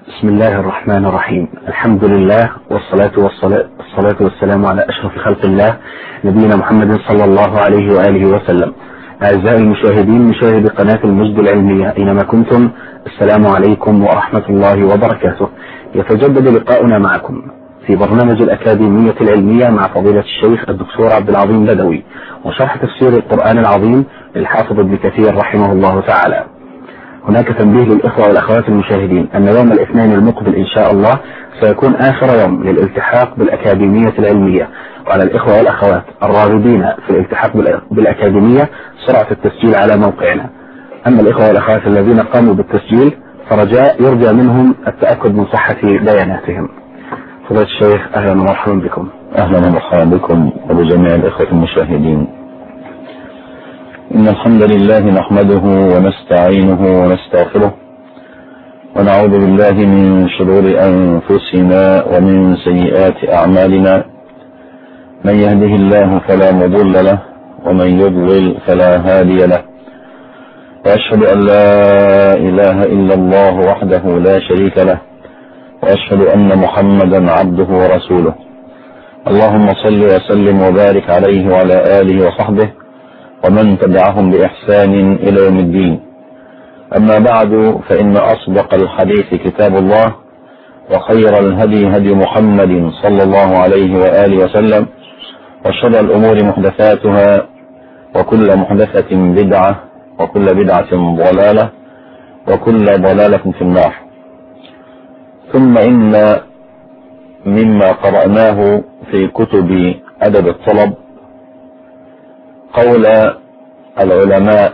بسم الله الرحمن الرحيم. الحمد لله والصلاة والسلام على أشرف خلق الله نبينا محمد صلى الله عليه وآله وسلم. أعزائي المشاهدين، مشاهدي قناة المجد العلمية أينما كنتم، السلام عليكم ورحمة الله وبركاته. يتجدد لقاؤنا معكم في برنامج الأكاديمية العلمية مع فضيلة الشيخ الدكتور عبد العظيم بدوي، وشرح تفسير القرآن العظيم للحافظ ابن كثير رحمه الله تعالى. هناك تنبيه للإخوة والأخوات المشاهدين أن يوم الاثنين المقبل إن شاء الله سيكون آخر يوم للالتحاق بالأكاديمية العلمية، وعلى الإخوة والأخوات الراغبين في الالتحاق بالأكاديمية سرعة التسجيل على موقعنا. أما الإخوة والأخوات الذين قاموا بالتسجيل فرجاء يرجى منهم التأكد من صحة بياناتهم. فضيلة الشيخ، أهلا ومرحبا بكم. أهلا ومرحبا بكم وبجميع الإخوة المشاهدين. إن الحمد لله نحمده ونستعينه ونستغفره، ونعوذ بالله من شرور أنفسنا ومن سيئات أعمالنا. من يهده الله فلا مضل له، ومن يضلل فلا هادي له. وأشهد أن لا إله إلا الله وحده لا شريك له، وأشهد أن محمدا عبده ورسوله. اللهم صل وسلم وبارك عليه وعلى آله وصحبه ومن تبعهم بإحسان إلى يوم الدين. أما بعد، فإن أصدق الحديث كتاب الله، وخير الهدي هدي محمد صلى الله عليه وآله وسلم، وشر الأمور محدثاتها، وكل محدثة بدعة، وكل بدعة ضلالة، وكل ضلالة في النار. ثم إن مما قرأناه في كتب أدب الطلب قول العلماء: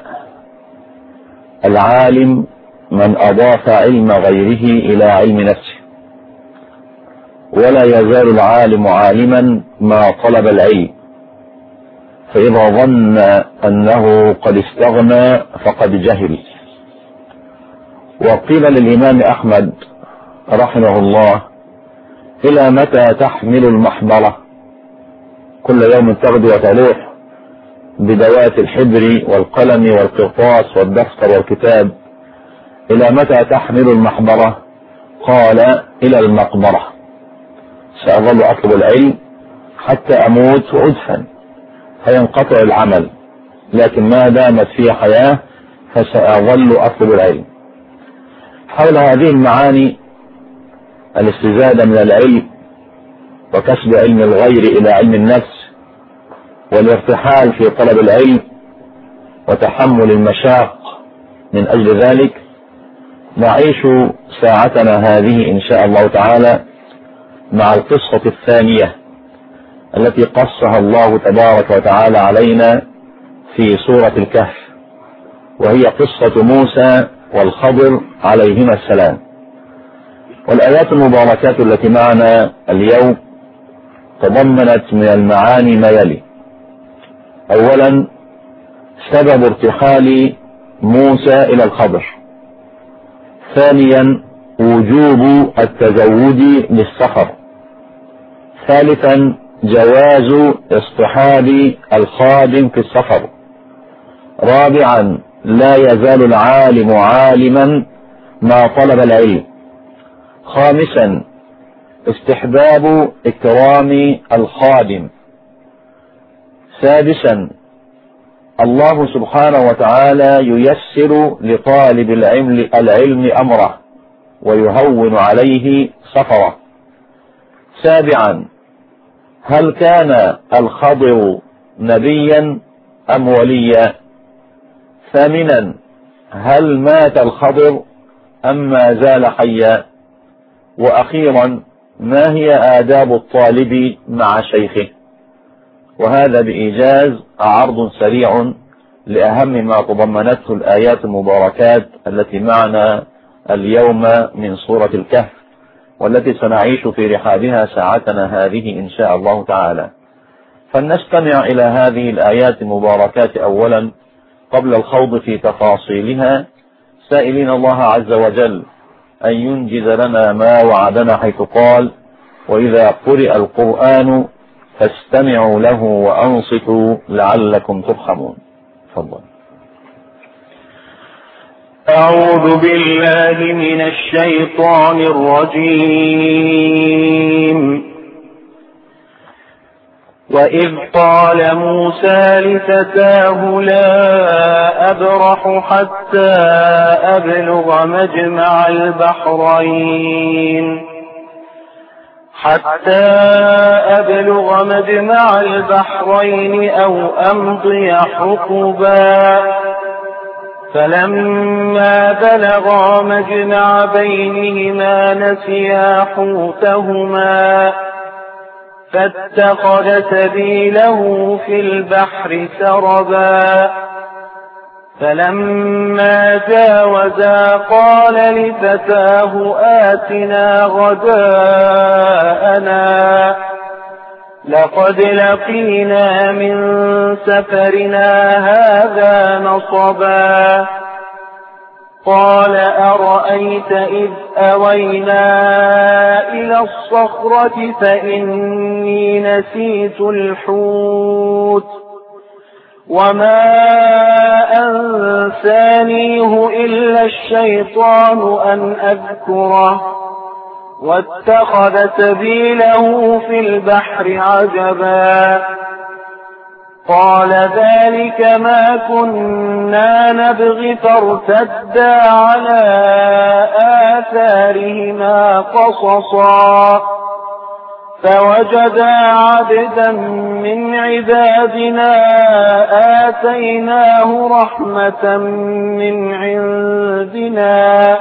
العالم من أضاف علم غيره إلى علم نفسه، ولا يزال العالم عالما ما طلب العلم، فإذا ظن أنه قد استغنى فقد جهل. وقيل للإمام أحمد رحمه الله: إلى متى تحمل المحبرة؟ كل يوم تغدو وتلوح بدوات الحبر والقلم والقرطاس والدفتر والكتاب. إلى متى تحمل المحبرة؟ قال: إلى المقبرة. سأظل أطلب العلم حتى أموت وأدفن فينقطع العمل، لكن ما دامت في حياة فسأظل أطلب العلم. حول هذه المعاني، الاستزادة من العلم وكسب علم الغير إلى علم النفس، والارتحال في طلب العلم وتحمل المشاق من أجل ذلك، نعيش ساعتنا هذه إن شاء الله تعالى مع القصة الثانية التي قصها الله تبارك وتعالى علينا في سورة الكهف، وهي قصة موسى والخضر عليهما السلام. والآيات المباركات التي معنا اليوم تضمنت من المعاني ما يلي: أولا، سبب ارتحال موسى إلى الخضر. ثانيا، وجوب التزود للسفر. ثالثا، جواز اصطحاب الخادم في السفر. رابعا، لا يزال العالم عالما ما طلب العلم. خامسا، استحباب إكرام الخادم. سادسا، الله سبحانه وتعالى ييسر لطالب العلم أمره ويهون عليه سفره. سابعا، هل كان الخضر نبيا أم وليا؟ ثامنا، هل مات الخضر أم ما زال حيا؟ وأخيرا، ما هي آداب الطالب مع شيخه؟ وهذا بإيجاز عرض سريع لأهم ما تضمنته الآيات المباركات التي معنا اليوم من سورة الكهف، والتي سنعيش في رحابها ساعتنا هذه إن شاء الله تعالى. فلنستمع إلى هذه الآيات المباركات أولا قبل الخوض في تفاصيلها، سائلين الله عز وجل أن ينجز لنا ما وعدنا، حيث قال: وإذا قرئ القرآن فاستمعوا له وأنصتوا لعلكم ترحمون. تفضل. أعوذ بالله من الشيطان الرجيم. وإذ قال موسى لفتاه لا أبرح حتى أبلغ مجمع البحرين أو أمضي حقبا فلما بلغا مجمع بينهما نسيا حوتهما فاتخذ سبيله في البحر سربا فلما جاوزا قال لفتاه آتنا غداءنا لقد لقينا من سفرنا هذا نصبا قال أرأيت إذ أوينا إلى الصخرة فإني نسيت الحوت وما أنسانيه إلا الشيطان أن أذكره واتخذ سبيله في البحر عجبا قال ذلك ما كنا نبغي فارتدا على آثارهما قصصا فوجدا عبدا من عبادنا آتيناه رحمة من عندنا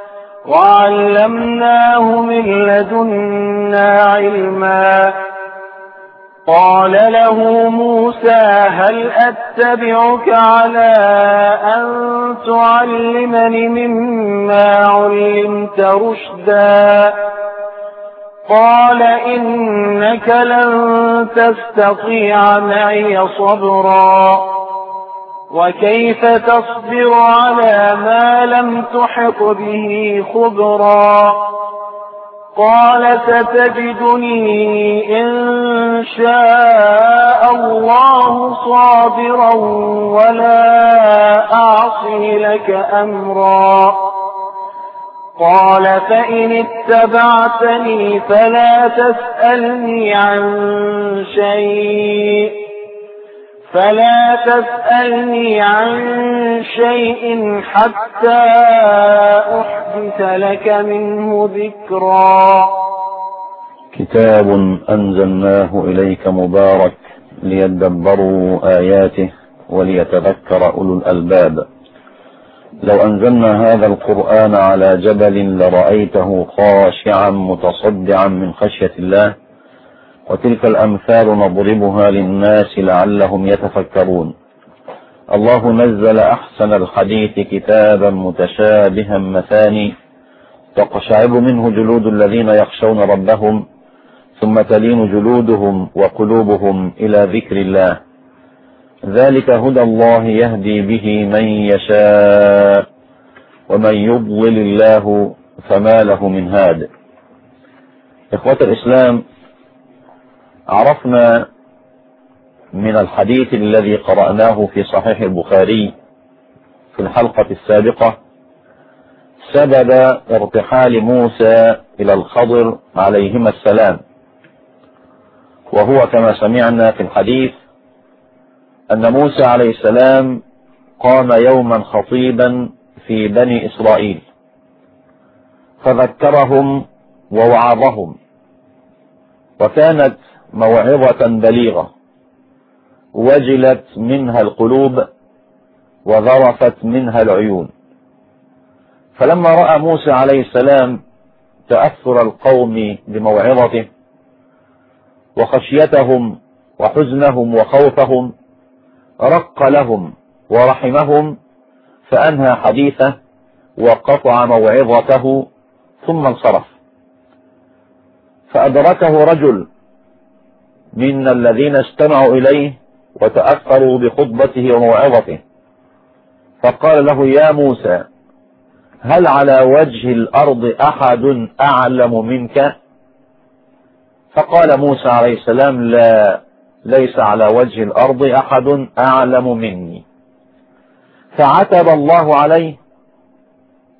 وعلمناه من لدنا علما قال له موسى هل أتبعك على أن تعلمني مما علمت رشدا قال إنك لن تستطيع معي صبرا وكيف تصبر على ما لم تحط به خبرا قال ستجدني إن شاء الله صابرا ولا أعصي لك أمرا قال فإن اتبعتني فلا تسألني عن شيء حتى أحدث لك منه ذكرا. كتاب أنزلناه إليك مبارك ليدبروا آياته وليتذكر أولو الألباب. لو أنزلنا هذا القرآن على جبل لرأيته خاشعا متصدعا من خشية الله وتلك الأمثال نضربها للناس لعلهم يتفكرون. الله نزل أحسن الحديث كتابا متشابها مثاني تقشعر منه جلود الذين يخشون ربهم ثم تلين جلودهم وقلوبهم إلى ذكر الله ذلك هدى الله يهدي به من يشاء ومن يضلل الله فما له من هاد. إخوة الإسلام، عرفنا من الحديث الذي قرأناه في صحيح البخاري في الحلقة السابقة سبب ارتحال موسى إلى الخضر عليهما السلام، وهو كما سمعنا في الحديث أن موسى عليه السلام قام يوما خطيبا في بني إسرائيل فذكرهم ووعظهم، وكانت موعظة بليغة وجلت منها القلوب وذرفت منها العيون. فلما رأى موسى عليه السلام تأثر القوم بموعظته وخشيتهم وحزنهم وخوفهم رق لهم ورحمهم فأنهى حديثه وقطع موعظته ثم انصرف. فأدركه رجل من الذين استمعوا إليه وتأثروا بخطبته وموعظته فقال له يا موسى هل على وجه الأرض أحد أعلم منك؟ فقال موسى عليه السلام لا، ليس على وجه الأرض أحد أعلم مني. فعتب الله عليه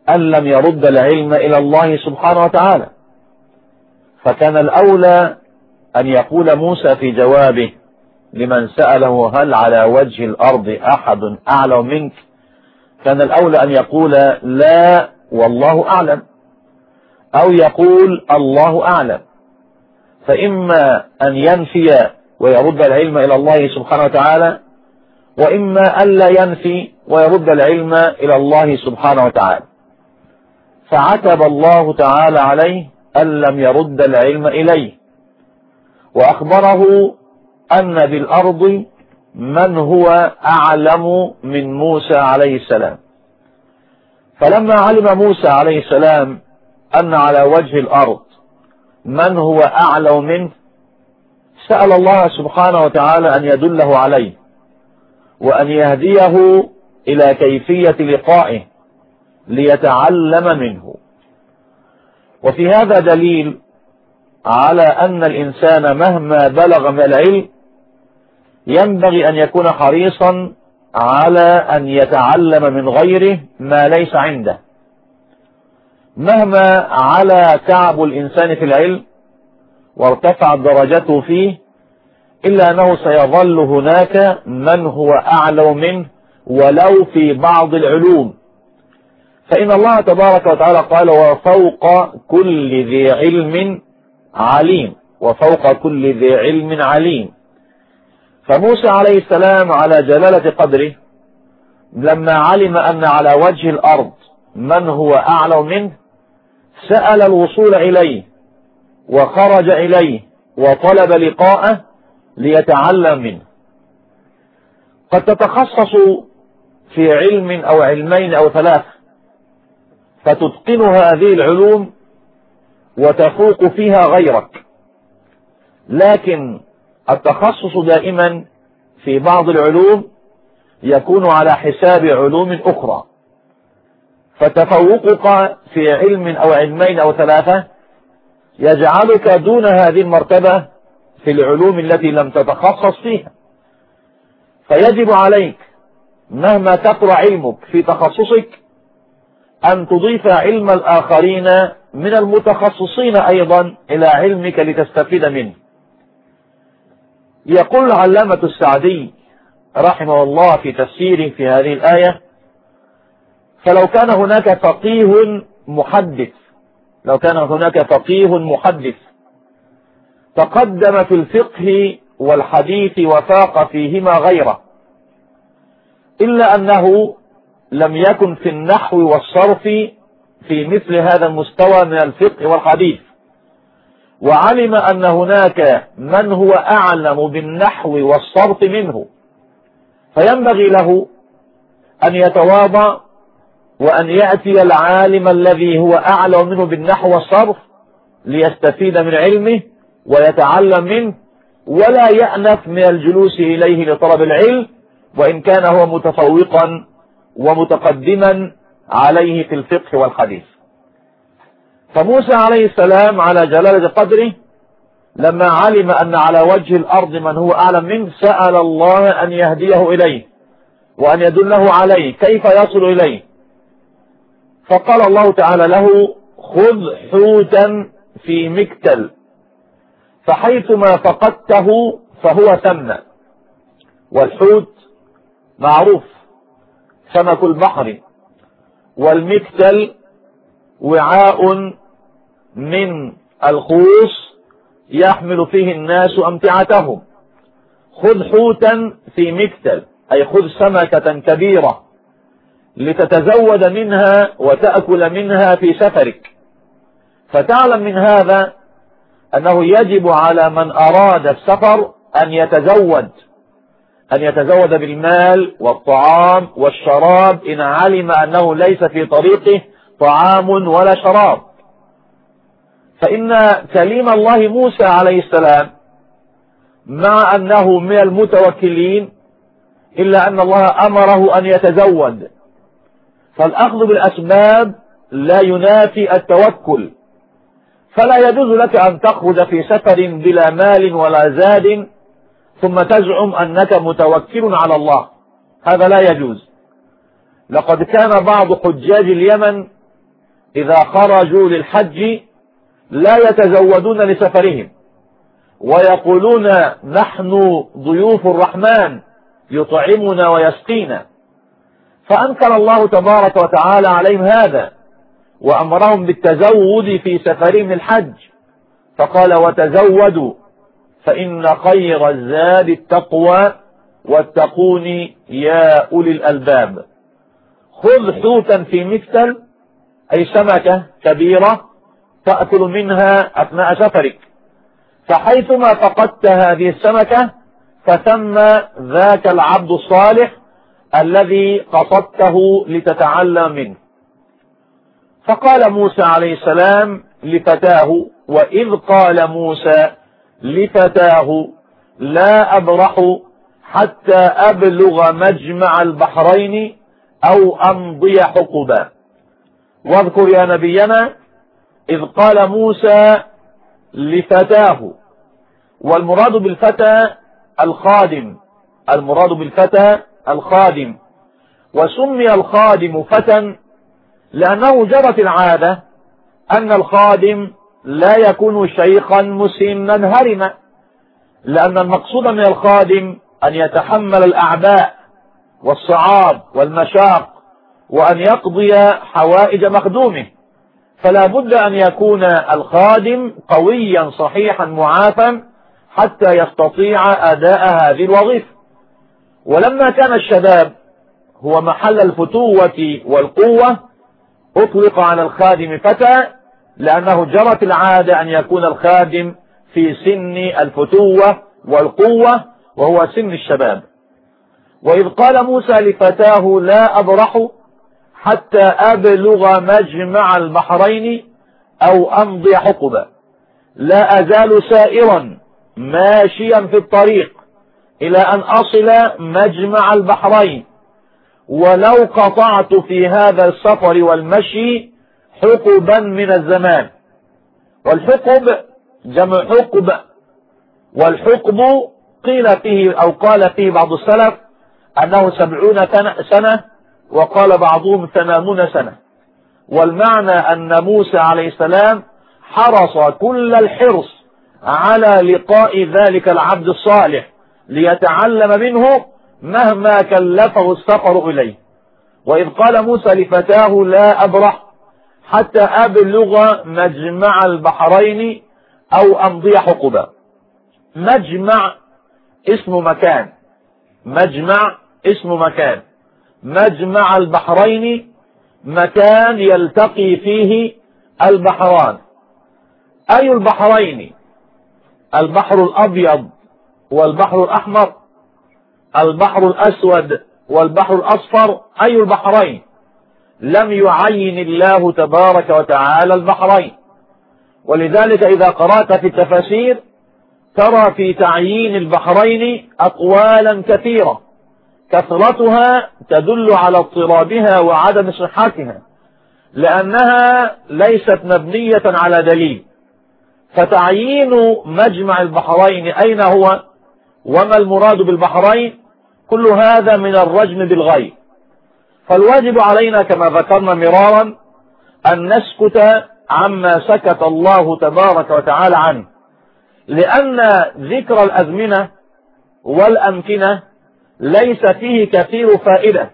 أن لم يرد العلم إلى الله سبحانه وتعالى، فكان الأولى أن يقول موسى في جوابه لمن سأله هل على وجه الأرض أحد أعلم منك، كان الأولى أن يقول لا والله أعلم، أو يقول الله أعلم، فإما أن ينفي ويرد العلم إلى الله سبحانه وتعالى، وإما أن لا ينفي ويرد العلم إلى الله سبحانه وتعالى. فعتب الله تعالى عليه أن لم يرد العلم إليه، وأخبره أن بالأرض من هو أعلم من موسى عليه السلام. فلما علم موسى عليه السلام أن على وجه الأرض من هو أعلم منه، سأل الله سبحانه وتعالى أن يدله عليه وأن يهديه إلى كيفية لقائه ليتعلم منه. وفي هذا دليل على أن الإنسان مهما بلغ من العلم ينبغي أن يكون حريصا على أن يتعلم من غيره ما ليس عنده. مهما على تعب الإنسان في العلم وارتفعت درجته فيه، إلا أنه سيظل هناك من هو أعلم منه ولو في بعض العلوم. فإن الله تبارك وتعالى قال وفوق كل ذي علم عليم، وفوق كل ذي علم عليم. فموسى عليه السلام على جلالة قدره لما علم أن على وجه الأرض من هو أعلم منه سأل الوصول إليه وخرج إليه وطلب لقاءه ليتعلم منه. قد تتخصص في علم أو علمين أو ثلاثة فتتقن هذه العلوم وتفوق فيها غيرك، لكن التخصص دائما في بعض العلوم يكون على حساب علوم أخرى، فتفوقك في علم أو علمين أو ثلاثة يجعلك دون هذه المرتبة في العلوم التي لم تتخصص فيها. فيجب عليك مهما كثر علمك في تخصصك أن تضيف علم الآخرين من المتخصصين أيضا إلى علمك لتستفيد منه. يقول العلامة السعدي رحمه الله في تفسيره في هذه الآية: فلو كان هناك فقيه محدث، لو كان هناك فقيه محدث تقدم في الفقه والحديث وفاق فيهما غيره، إلا أنه لم يكن في النحو والصرف في مثل هذا المستوى من الفقه والحديث، وعلم أن هناك من هو أعلم بالنحو والصرف منه، فينبغي له أن يتواضع وأن يأتي العالم الذي هو أعلم منه بالنحو والصرف ليستفيد من علمه ويتعلم منه، ولا يأنف من الجلوس إليه لطلب العلم وإن كان هو متفوقا ومتقدما عليه في الفقه والحديث. فموسى عليه السلام على جلالة قدره لما علم أن على وجه الأرض من هو أعلم منه سأل الله أن يهديه إليه وأن يدله عليه كيف يصل إليه، فقال الله تعالى له: خذ حوتا في مكتل، فحيثما فقدته فهو ثم. والحوت معروف سمك البحر، والمكتل وعاء من الخوص يحمل فيه الناس أمتعتهم. خذ حوتا في مكتل أي خذ سمكة كبيرة لتتزود منها وتأكل منها في سفرك. فتعلم من هذا أنه يجب على من أراد السفر أن يتزود بالمال والطعام والشراب إن علم أنه ليس في طريقه طعام ولا شراب. فإن كليم الله موسى عليه السلام مع أنه من المتوكلين إلا أن الله أمره أن يتزود، فالأخذ بالأسباب لا ينافي التوكل، فلا يجوز لك أن تخرج في سفر بلا مال ولا زاد ثم تزعم أنك متوكل على الله، هذا لا يجوز. لقد كان بعض حجاج اليمن إذا خرجوا للحج لا يتزودون لسفرهم ويقولون نحن ضيوف الرحمن يطعمنا ويسقينا، فأنكر الله تبارك وتعالى عليهم هذا وأمرهم بالتزود في سفرهم للحج، فقال وتزودوا فإن خير الزاد التقوى واتقوني يا أولي الألباب. خذ حوتا في مكتل، أي سمكة كبيرة تأكل منها أثناء سفرك، فحيثما فقدت هذه السمكة فثم ذاك العبد الصالح الذي قصدته لتتعلم منه. فقال موسى عليه السلام لفتاه: وإذ قال موسى لفتاه لا أبرح حتى أبلغ مجمع البحرين أو أمضي حقبا. واذكر يا نبينا إذ قال موسى لفتاه، والمراد بالفتى الخادم، المراد بالفتى الخادم، وسمي الخادم فتى لأنه جرت العادة أن الخادم لا يكون شيخا مسنا هرما، لأن المقصود من الخادم أن يتحمل الأعباء والصعاب والمشاق وأن يقضي حوائج مخدومه، فلا بد أن يكون الخادم قويا صحيحا معافا حتى يستطيع أداء هذه الوظيفة. ولما كان الشباب هو محل الفتوة والقوة أطلق على الخادم فتى، لأنه جرت العادة أن يكون الخادم في سن الفتوة والقوة وهو سن الشباب. وإذ قال موسى لفتاه لا أبرح حتى أبلغ مجمع البحرين أو أمضي حقبا، لا أزال سائرا ماشيا في الطريق إلى أن أصل مجمع البحرين، ولو قطعت في هذا السفر والمشي حقبا من الزمان. والحقب جمع حقب، والحقب قيل فيه أو قال فيه بعض السلف أنه 70 سنة، وقال بعضهم 80 سنة. والمعنى أن موسى عليه السلام حرص كل الحرص على لقاء ذلك العبد الصالح ليتعلم منه مهما كلفه السفر إليه. وإذ قال موسى لفتاه لا أبرح حتى أبلغ مجمع البحرين أو أمضي حقبا. مجمع اسم مكان، مجمع اسم مكان، مجمع البحرين مكان يلتقي فيه البحران. أي البحرين؟ البحر الأبيض والبحر الأحمر، البحر الأسود والبحر الأصفر، أي البحرين؟ لم يعين الله تبارك وتعالى البحرين. ولذلك إذا قرأت في التفاسير ترى في تعيين البحرين أقوالا كثيرة، كثرتها تدل على اضطرابها وعدم صحتها، لأنها ليست مبنية على دليل. فتعيين مجمع البحرين أين هو وما المراد بالبحرين، كل هذا من الرجم بالغيب. فالواجب علينا كما ذكرنا مرارا أن نسكت عما سكت الله تبارك وتعالى عنه، لأن ذكر الأزمنة والأمكنة ليس فيه كثير فائدة،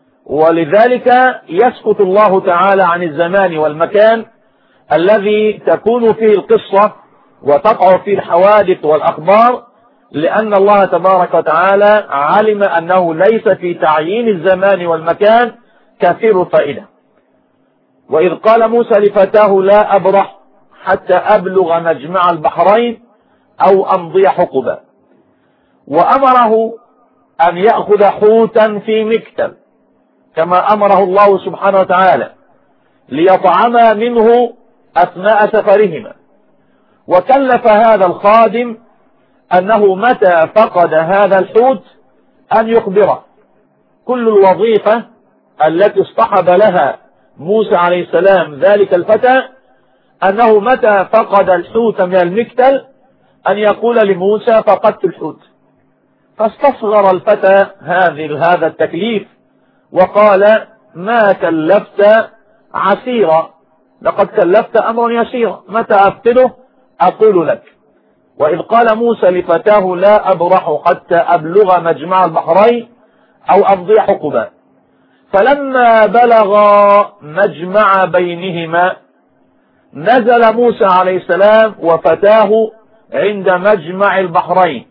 ولذلك يسكت الله تعالى عن الزمان والمكان الذي تكون فيه القصة وتقع فيه الحوادث والأخبار، لأن الله تبارك وتعالى علم أنه ليس في تعيين الزمان والمكان كثير فائدة. وإذ قال موسى لفتاه لا أبرح حتى أبلغ مجمع البحرين أو أمضي حقبا، وأمره أن يأخذ حوتا في مكتل كما أمره الله سبحانه وتعالى ليطعما منه أثناء سفرهما. وكلف هذا الخادم أنه متى فقد هذا الحوت أن يخبره. كل الوظيفة التي اصطحب لها موسى عليه السلام ذلك الفتى أنه متى فقد الحوت من المكتل أن يقول لموسى فقدت الحوت. فاستصغر الفتى هذا التكليف وقال ما كلفت عسيرا، لقد كلفت أمرا يسيرا، متى أفتله أقول لك. وإذ قال موسى لفتاه لا أبرح حتى أبلغ مجمع البحرين أو أمضي حقبا. فلما بلغ مجمع بينهما نزل موسى عليه السلام وفتاه عند مجمع البحرين،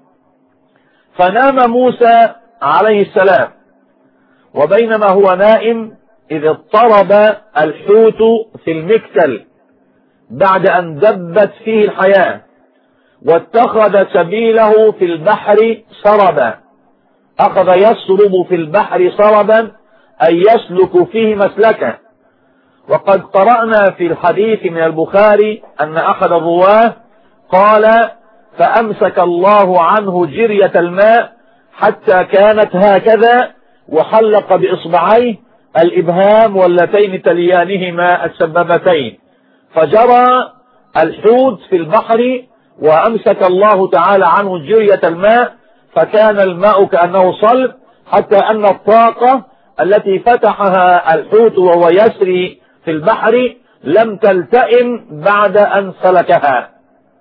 فنام موسى عليه السلام، وبينما هو نائم إذ اضطرب الحوت في المكتل بعد أن دبت فيه الحياة، واتخذ سبيله في البحر سربا. أخذ يسرب في البحر سربا أي يسلك فيه مسلكا. وقد قرأنا في الحديث من البخاري أن أحد الرواه قال فأمسك الله عنه جرية الماء حتى كانت هكذا، وحلق بإصبعيه الإبهام واللتين تليانهما السبابتين، فجرى الحوت في البحر وأمسك الله تعالى عنه جرية الماء، فكان الماء كأنه صلب، حتى أن الطاقة التي فتحها الحوت وهو يسري في البحر لم تلتئم بعد أن سلكها.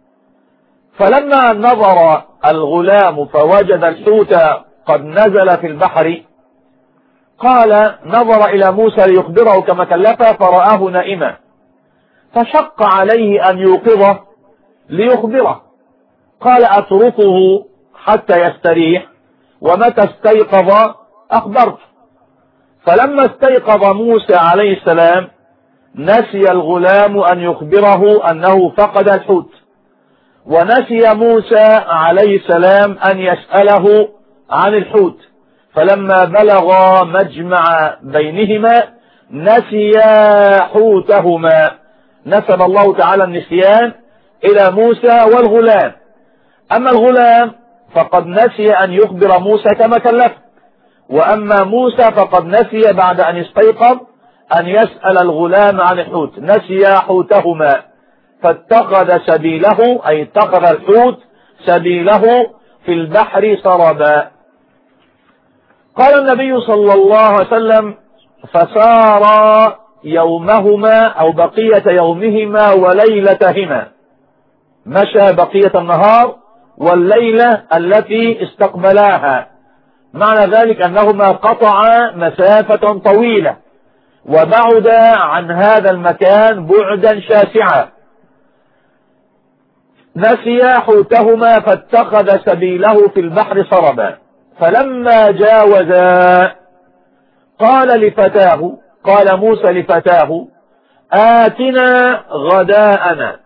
فلما نظر الغلام فوجد الحوت قد نزل في البحر، قال نظر إلى موسى ليخبره كما كلفه فرآه نائما، فشق عليه أن يوقظه ليخبره. قال أتركه حتى يستريح، ومتى استيقظ أخبرت. فلما استيقظ موسى عليه السلام نسي الغلام أن يخبره أنه فقد الحوت، ونسي موسى عليه السلام أن يسأله عن الحوت. فلما بلغ مجمع بينهما نسيا حوتهما. نسب الله تعالى النسيان إلى موسى والغلام. أما الغلام فقد نسي أن يخبر موسى كما كلفه، وأما موسى فقد نسي بعد أن استيقظ أن يسأل الغلام عن الحوت. نسيا حوتهما فاتخذ سبيله، أي اتخذ الحوت سبيله في البحر سربا. قال النبي صلى الله عليه وسلم فسار يومهما أو بقية يومهما وليلتهما، مشى بقية النهار والليلة التي استقبلاها. معنى ذلك أنهما قطعا مسافة طويلة وبعدا عن هذا المكان بعدا شاسعا. نسيا حوتهما فاتخذ سبيله في البحر سربا. فلما جاوزا قال موسى لفتاه آتنا غداءنا.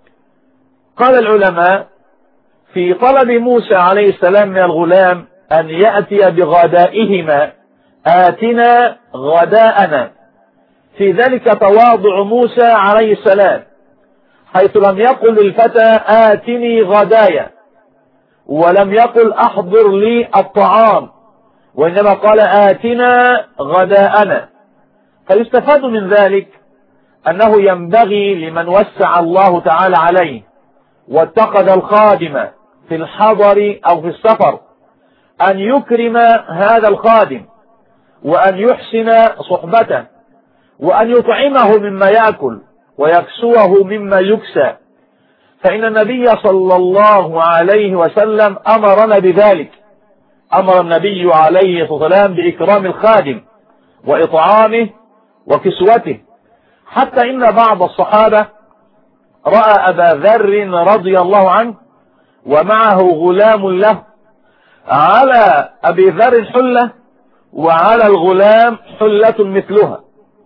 قال العلماء في طلب موسى عليه السلام من الغلام أن يأتي بغدائهما آتنا غداءنا، في ذلك تواضع موسى عليه السلام، حيث لم يقل للفتى آتني غدايا، ولم يقل أحضر لي الطعام، وإنما قال آتنا غداءنا. فيستفاد من ذلك أنه ينبغي لمن وسع الله تعالى عليه واتخذ الخادم في الحضر أو في السفر أن يكرم هذا الخادم، وأن يحسن صحبته، وأن يطعمه مما يأكل ويكسوه مما يكسى. فإن النبي صلى الله عليه وسلم أمرنا بذلك. أمر النبي عليه الصلاة والسلام بإكرام الخادم وإطعامه وكسوته، حتى إن بعض الصحابة رأى أبا ذر رضي الله عنه ومعه غلام له، على أبي ذر حلة وعلى الغلام حلة مثلها،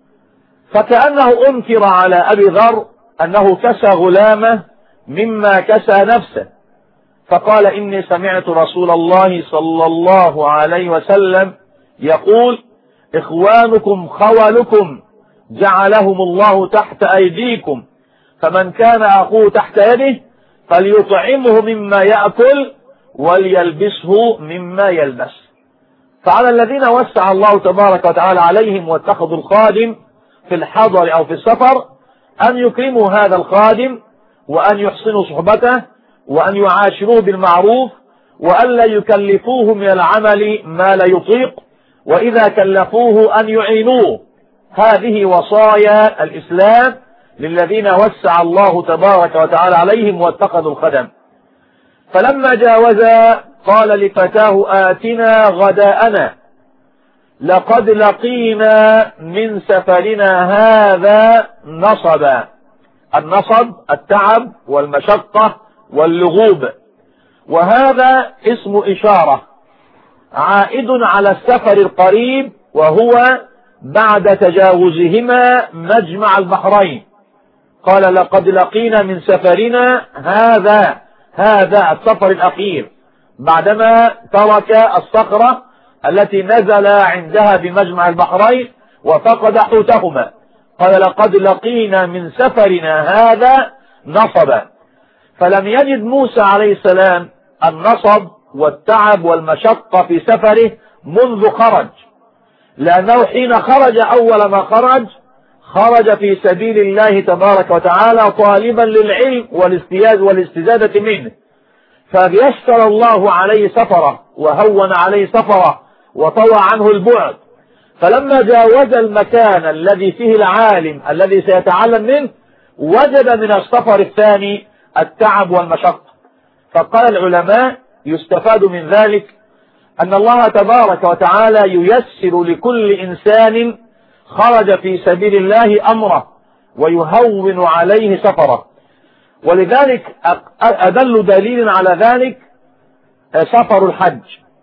فكأنه أنكر على أبي ذر أنه كسى غلامه مما كسى نفسه، فقال إني سمعت رسول الله صلى الله عليه وسلم يقول إخوانكم خولكم جعلهم الله تحت أيديكم، فمن كان أخوه تحت يده فليطعمه مما يأكل وليلبسه مما يلبس. فعلى الذين وسع الله تبارك وتعالى عليهم واتخذوا الخادم في الحضر أو في السفر أن يكرموا هذا الخادم، وأن يحسنوا صحبته، وأن يعاشروه بالمعروف، وأن لا يكلفوه من العمل ما لا يطيق، وإذا كلفوه أن يعينوه. هذه وصايا الإسلام للذين وسع الله تبارك وتعالى عليهم واتخذوا الخدم. فلما جاوزا قال لفتاه آتنا غداءنا لقد لقينا من سفرنا هذا نصبا. النصب التعب والمشقة واللغوب، وهذا اسم إشارة عائد على السفر القريب، وهو بعد تجاوزهما مجمع البحرين. قال لقد لقينا من سفرنا هذا السفر الأخير، بعدما ترك الصخرة التي نزل عندها بمجمع البحرين وفقد حوتهما. قال لقد لقينا من سفرنا هذا نصبا. فلم يجد موسى عليه السلام النصب والتعب والمشقة في سفره منذ خرج، لأنه حين خرج أول ما خرج في سبيل الله تبارك وتعالى طالبا للعلم والاستزادة منه، فيسر الله عليه سفره وهون عليه سفره وطوى عنه البعد. فلما جاوز المكان الذي فيه العالم الذي سيتعلم منه وجد من السفر الثاني التعب والمشقة. فقال العلماء يستفاد من ذلك أن الله تبارك وتعالى ييسر لكل إنسان خرج في سبيل الله أمره ويهون عليه سفره. ولذلك أدل دليل على ذلك سفر الحج.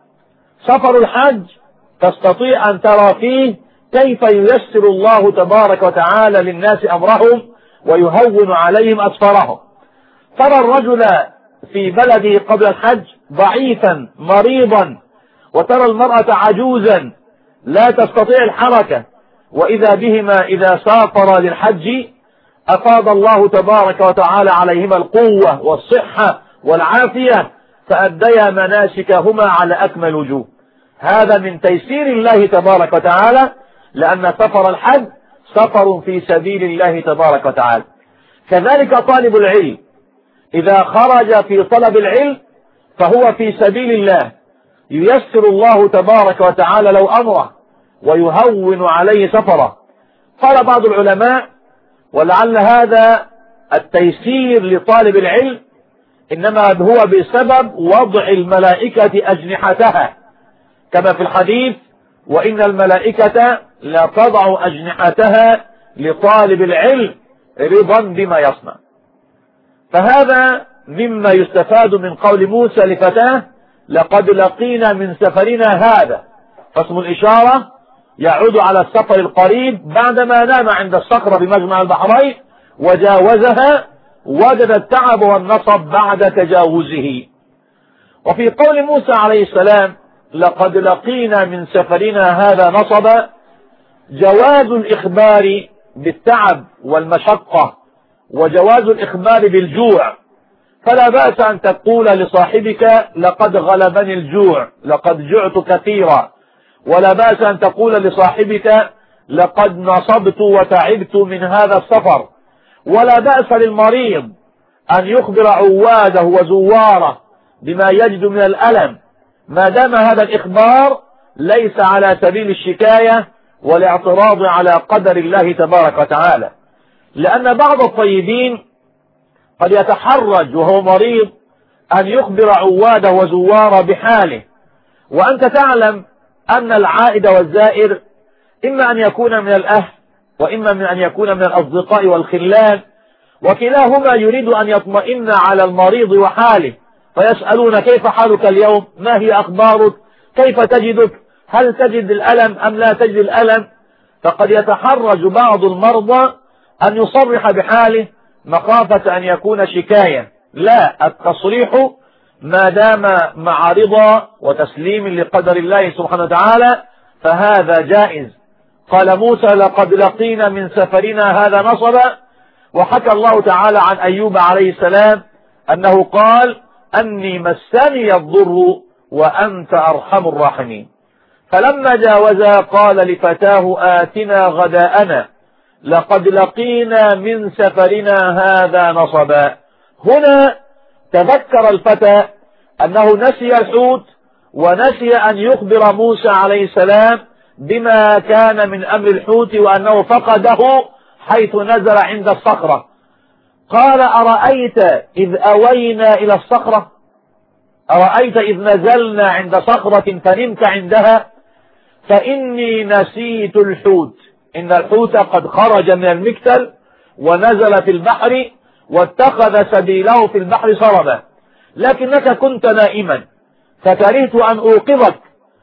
سفر الحج تستطيع أن ترى فيه كيف ييسر الله تبارك وتعالى للناس أمرهم ويهون عليهم أسفارهم. ترى الرجل في بلده قبل الحج ضعيفا مريضا، وترى المرأة عجوزا لا تستطيع الحركة، وإذا بهما إذا سافر للحج أفاض الله تبارك وتعالى عليهما القوة والصحة والعافية، فأديا مناسكهما على أكمل وجوه. هذا من تيسير الله تبارك وتعالى، لأن سفر الحج سفر في سبيل الله تبارك وتعالى. كذلك طالب العلم إذا خرج في طلب العلم فهو في سبيل الله، ييسر الله تبارك وتعالى لو أمره ويهون عليه سفره. قال بعض العلماء ولعل هذا التيسير لطالب العلم إنما هو بسبب وضع الملائكة أجنحتها، كما في الحديث وإن الملائكة لا تضع أجنحتها لطالب العلم رضا بما يصنع. فهذا مما يستفاد من قول موسى لفتاه لقد لقينا من سفرنا هذا، فاسم الإشارة يعود على السفر القريب بعدما نام عند الصخرة بمجمع البحرين وجاوزها، وجد التعب والنصب بعد تجاوزه. وفي قول موسى عليه السلام لقد لقينا من سفرنا هذا نصبا جواز الإخبار بالتعب والمشقة وجواز الإخبار بالجوع. فلا بأس أن تقول لصاحبك لقد غلبني الجوع، لقد جعت كثيرا، ولا بأس أن تقول لصاحبك لقد نصبت وتعبت من هذا السفر. ولا بأس للمريض أن يخبر عواده وزواره بما يجد من الألم، ما دام هذا الإخبار ليس على سبيل الشكاية والاعتراض على قدر الله تبارك وتعالى. لأن بعض الطيبين قد يتحرج وهو مريض أن يخبر عواده وزواره بحاله، وأنت تعلم أن العائد والزائر إما أن يكون من الأهل وإما من أن يكون من الأصدقاء والخلان، وكلاهما يريد أن يطمئن على المريض وحاله، فيسألون كيف حالك اليوم، ما هي أخبارك، كيف تجدك، هل تجد الألم أم لا تجد الألم. فقد يتحرج بعض المرضى أن يصرح بحاله مخافة أن يكون شكاية. لا، التصريح ما دام مع رضا وتسليم لقدر الله سبحانه وتعالى فهذا جائز. قال موسى لقد لقينا من سفرنا هذا نصبا. وحكى الله تعالى عن أيوب عليه السلام أنه قال أني مسني الضر وأنت أرحم الراحمين. فلما جاوزا قال لفتاه آتنا غداءنا لقد لقينا من سفرنا هذا نصبا. هنا تذكر الفتى أنه نسي الحوت ونسي أن يخبر موسى عليه السلام بما كان من أمر الحوت وأنه فقده حيث نزل عند الصخرة قال أرأيت إذ أوينا إلى الصخرة، أرأيت إذ نزلنا عند صخرة فنمت عندها فإني نسيت الحوت، إن الحوت قد خرج من المكتل ونزل في البحر واتخذ سبيله في البحر سربا، لكنك كنت نائما فكرهت أن أوقظك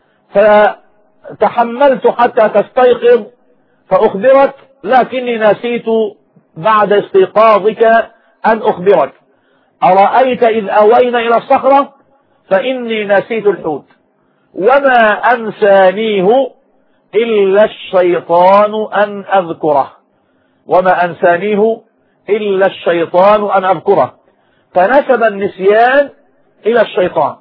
فتحملت حتى تستيقظ فأخبرك، لكني نسيت بعد استيقاظك أن أخبرك. أرأيت إذ أوينا إلى الصخرة فإني نسيت الحوت وما أنسانيه إلا الشيطان أن أذكره، وما أنسانيه إلا الشيطان أن أذكره. فنسب النسيان إلى الشيطان،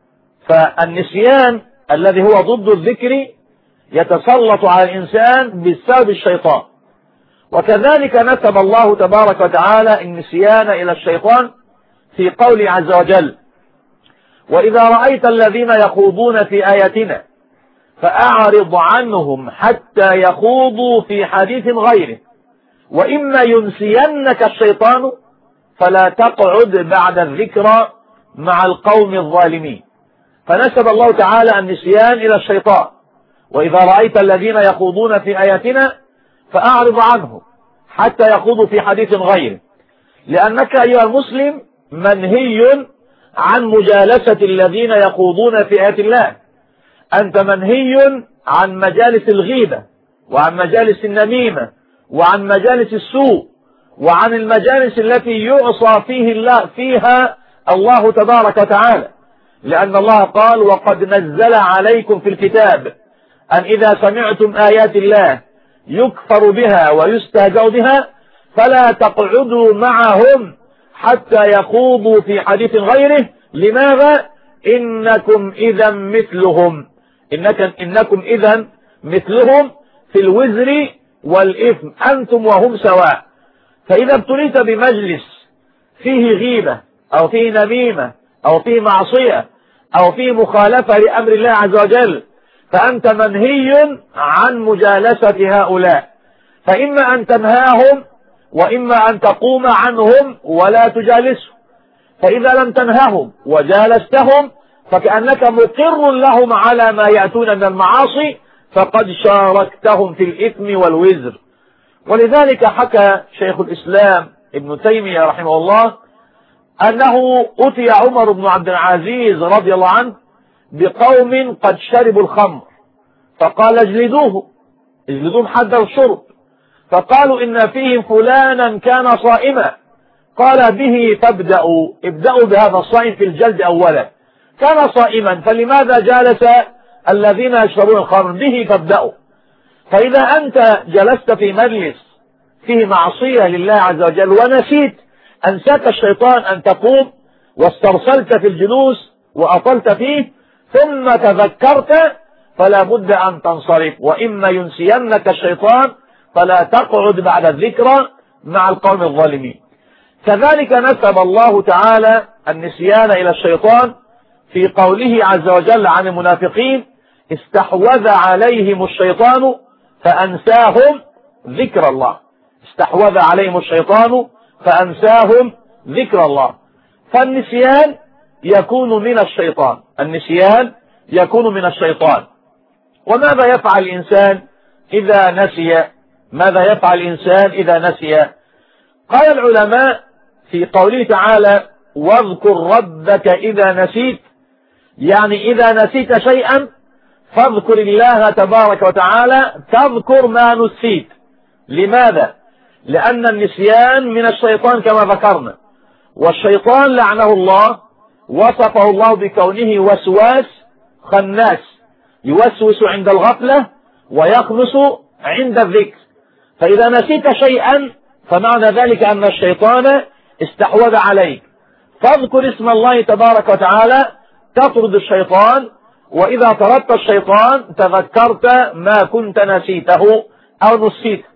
فالنسيان الذي هو ضد الذكر يتسلط على الإنسان بسبب الشيطان. وكذلك نسب الله تبارك وتعالى النسيان إلى الشيطان في قوله عز وجل: وإذا رأيت الذين يخوضون في آياتنا فأعرض عنهم حتى يخوضوا في حديث غيره وإما ينسينك الشيطان فلا تقعد بعد الذكرى مع القوم الظالمين. فنسب الله تعالى النسيان إلى الشيطان: وإذا رأيت الذين يخوضون في آياتنا فأعرض عنهم حتى يخوضوا في حديث غيره، لأنك أيها المسلم منهي عن مجالسة الذين يخوضون في آيات الله. أنت منهي عن مجالس الغيبة وعن مجالس النميمة وعن مجالس السوء وعن المجالس التي يعصى فيها الله تبارك وتعالى، لأن الله قال: وقد نزل عليكم في الكتاب أن إذا سمعتم آيات الله يكفر بها ويستهزأ بها فلا تقعدوا معهم حتى يخوضوا في حديث غيره. لماذا؟ إنكم إذا مثلهم، إنكم إذا مثلهم في الوزر والإثم، أنتم وهم سواء. فإذا ابتليت بمجلس فيه غيبة أو فيه نميمة أو فيه معصية أو فيه مخالفة لأمر الله عز وجل فأنت منهي عن مجالسة هؤلاء، فإما أن تنهاهم وإما أن تقوم عنهم ولا تجالسهم. فإذا لم تنههم وجالستهم فكأنك مقر لهم على ما يأتون من المعاصي، فقد شاركتهم في الإثم والوزر. ولذلك حكى شيخ الإسلام ابن تيمية رحمه الله أنه أتي عمر بن عبد العزيز رضي الله عنه بقوم قد شربوا الخمر فقال: اجلدوهم حد الشرب. فقالوا: إن فيهم فلانا كان صائما. قال: به ابدأوا بهذا الصائم في الجلد أولا، كان صائما فلماذا جالس الذين يشربون الخمر؟ به فابدأوا. فإذا أنت جلست في مجلس فيه معصية لله عز وجل ونسيت، أنساك الشيطان أن تقوم واسترسلت في الجلوس وأطلت فيه ثم تذكرت، فلا بد أن تنصرف، وإما ينسينك الشيطان فلا تقعد بعد الذكرى مع القوم الظالمين. كذلك نسب الله تعالى النسيان إلى الشيطان في قوله عز وجل عن المنافقين: استحوذ عليهم الشيطان فأنساهم ذكر الله. استحوذ عليهم الشيطان فأنساهم ذكر الله. فالنسيان يكون من الشيطان، النسيان يكون من الشيطان. وماذا يفعل الإنسان إذا نسي؟ ماذا يفعل الإنسان إذا نسي؟ قال العلماء في قوله تعالى: واذكر ربك إذا نسيت، يعني إذا نسيت شيئا فاذكر الله تبارك وتعالى تذكر ما نسيت. لماذا؟ لأن النسيان من الشيطان كما ذكرنا، والشيطان لعنه الله وصفه الله بكونه وسواس خناس، يوسوس عند الغفلة ويخنس عند الذكر. فإذا نسيت شيئا فمعنى ذلك أن الشيطان استحوذ عليك، فاذكر اسم الله تبارك وتعالى تطرد الشيطان، وإذا طردت الشيطان تذكرت ما كنت نسيته أو نسيته.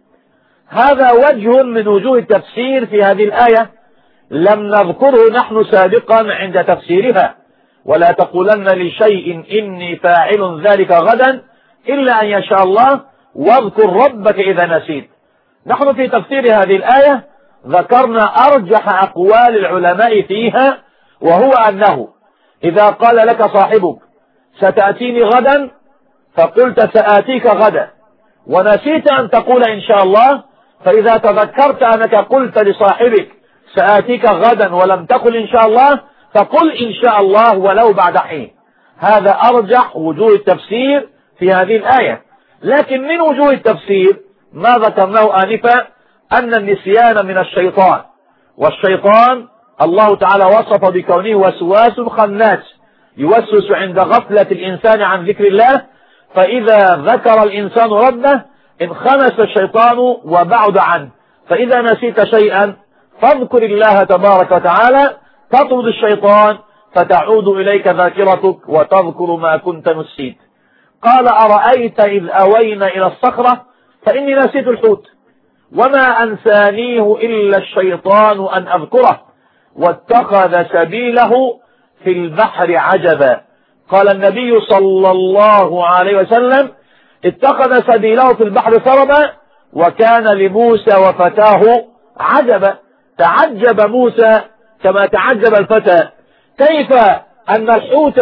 هذا وجه من وجوه التفسير في هذه الآية لم نذكره نحن سابقا عند تفسيرها: ولا تقولن لشيء إني فاعل ذلك غدا إلا أن يشاء الله واذكر ربك إذا نسيت. نحن في تفسير هذه الآية ذكرنا أرجح أقوال العلماء فيها، وهو أنه إذا قال لك صاحبك ستأتيني غدا فقلت سآتيك غدا ونسيت أن تقول إن شاء الله، فإذا تذكرت أنك قلت لصاحبك سآتيك غدا ولم تقل إن شاء الله فقل إن شاء الله ولو بعد حين. هذا أرجح وجوه التفسير في هذه الآية. لكن من وجوه التفسير ما ذكرناه آنفا أن النسيان من الشيطان، والشيطان الله تعالى وصف بكونه وسواس خناس يوسوس عند غفلة الإنسان عن ذكر الله، فإذا ذكر الإنسان ربه انخنس الشيطان وبعد عنه. فإذا نسيت شيئا فاذكر الله تبارك وتعالى تطرد الشيطان فتعود إليك ذاكرتك وتذكر ما كنت نسيت. قال أرأيت إذ أوينا إلى الصخرة فإني نسيت الحوت وما أنسانيه إلا الشيطان أن أذكره واتخذ سبيله في البحر عجبا. قال النبي صلى الله عليه وسلم اتخذ سبيله في البحر سربا وكان لموسى وفتاه عجبا. تعجب موسى كما تعجب الفتى، كيف أن الحوت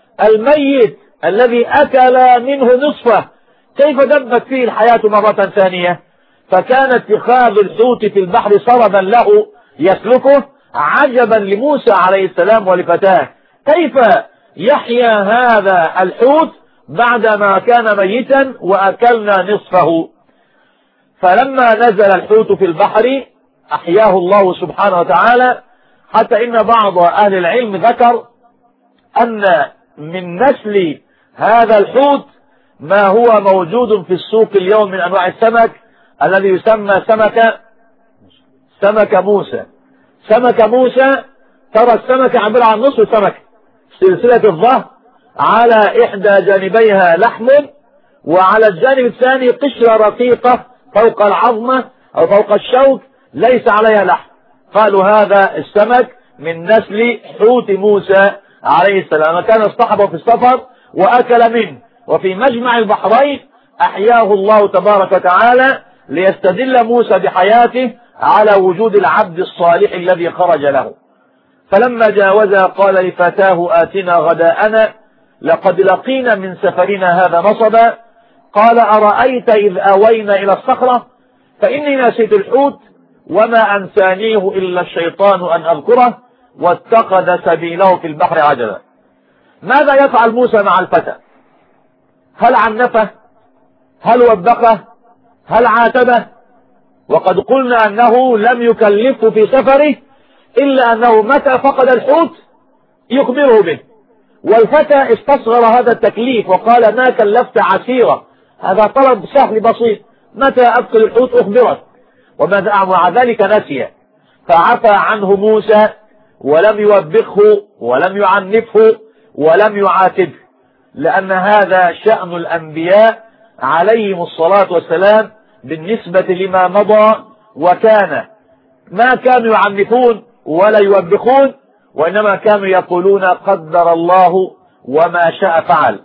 الميت الذي أكل منه نصفه كيف دبت فيه الحياة مرة ثانية؟ فكان اتخاذ الحوت في البحر سربا له يسلكه عجبا لموسى عليه السلام ولفتاه، كيف يحيا هذا الحوت بعدما كان ميتا وأكلنا نصفه. فلما نزل الحوت في البحر أحياه الله سبحانه وتعالى، حتى إن بعض أهل العلم ذكر أن من نسل هذا الحوت ما هو موجود في السوق اليوم من أنواع السمك الذي يسمى سمك موسى. سمك موسى ترى السمكة عبارة عن نصف سمك، سلسلة الظهر على إحدى جانبيها لحم وعلى الجانب الثاني قشرة رقيقة فوق العظمة أو فوق الشوك ليس عليها لحم. قالوا هذا السمك من نسل حوت موسى عليه السلام، كان اصطحبه في السفر وأكل منه، وفي مجمع البحرين أحياه الله تبارك وتعالى ليستدل موسى بحياته على وجود العبد الصالح الذي خرج له. فلما جاوزا قال لفتاه آتنا غداءنا لقد لقينا من سفرنا هذا نصبا. قال أرأيت إذ أوينا إلى الصخرة فإني نسيت الحوت وما أنسانيه إلا الشيطان أن أذكره واتخذ سبيله في البحر عجبا. ماذا يفعل موسى مع الفتى؟ هل عنفه؟ هل وبخه؟ هل عاتبه؟ وقد قلنا أنه لم يكلفه في سفره إلا أنه متى فقد الحوت يخبره به، والفتى استصغر هذا التكليف وقال ما كلفت عسيرة، هذا طلب سهل بسيط، متى أفقد الحوت أخبرك، ومع ذلك نسي. فعفى عنه موسى ولم يوبخه ولم يعنفه ولم يعاتبه، لأن هذا شأن الأنبياء عليهم الصلاة والسلام بالنسبة لما مضى، وكان ما كانوا يعنفون ولا يوبخون، وإنما كانوا يقولون قدر الله وما شاء فعل.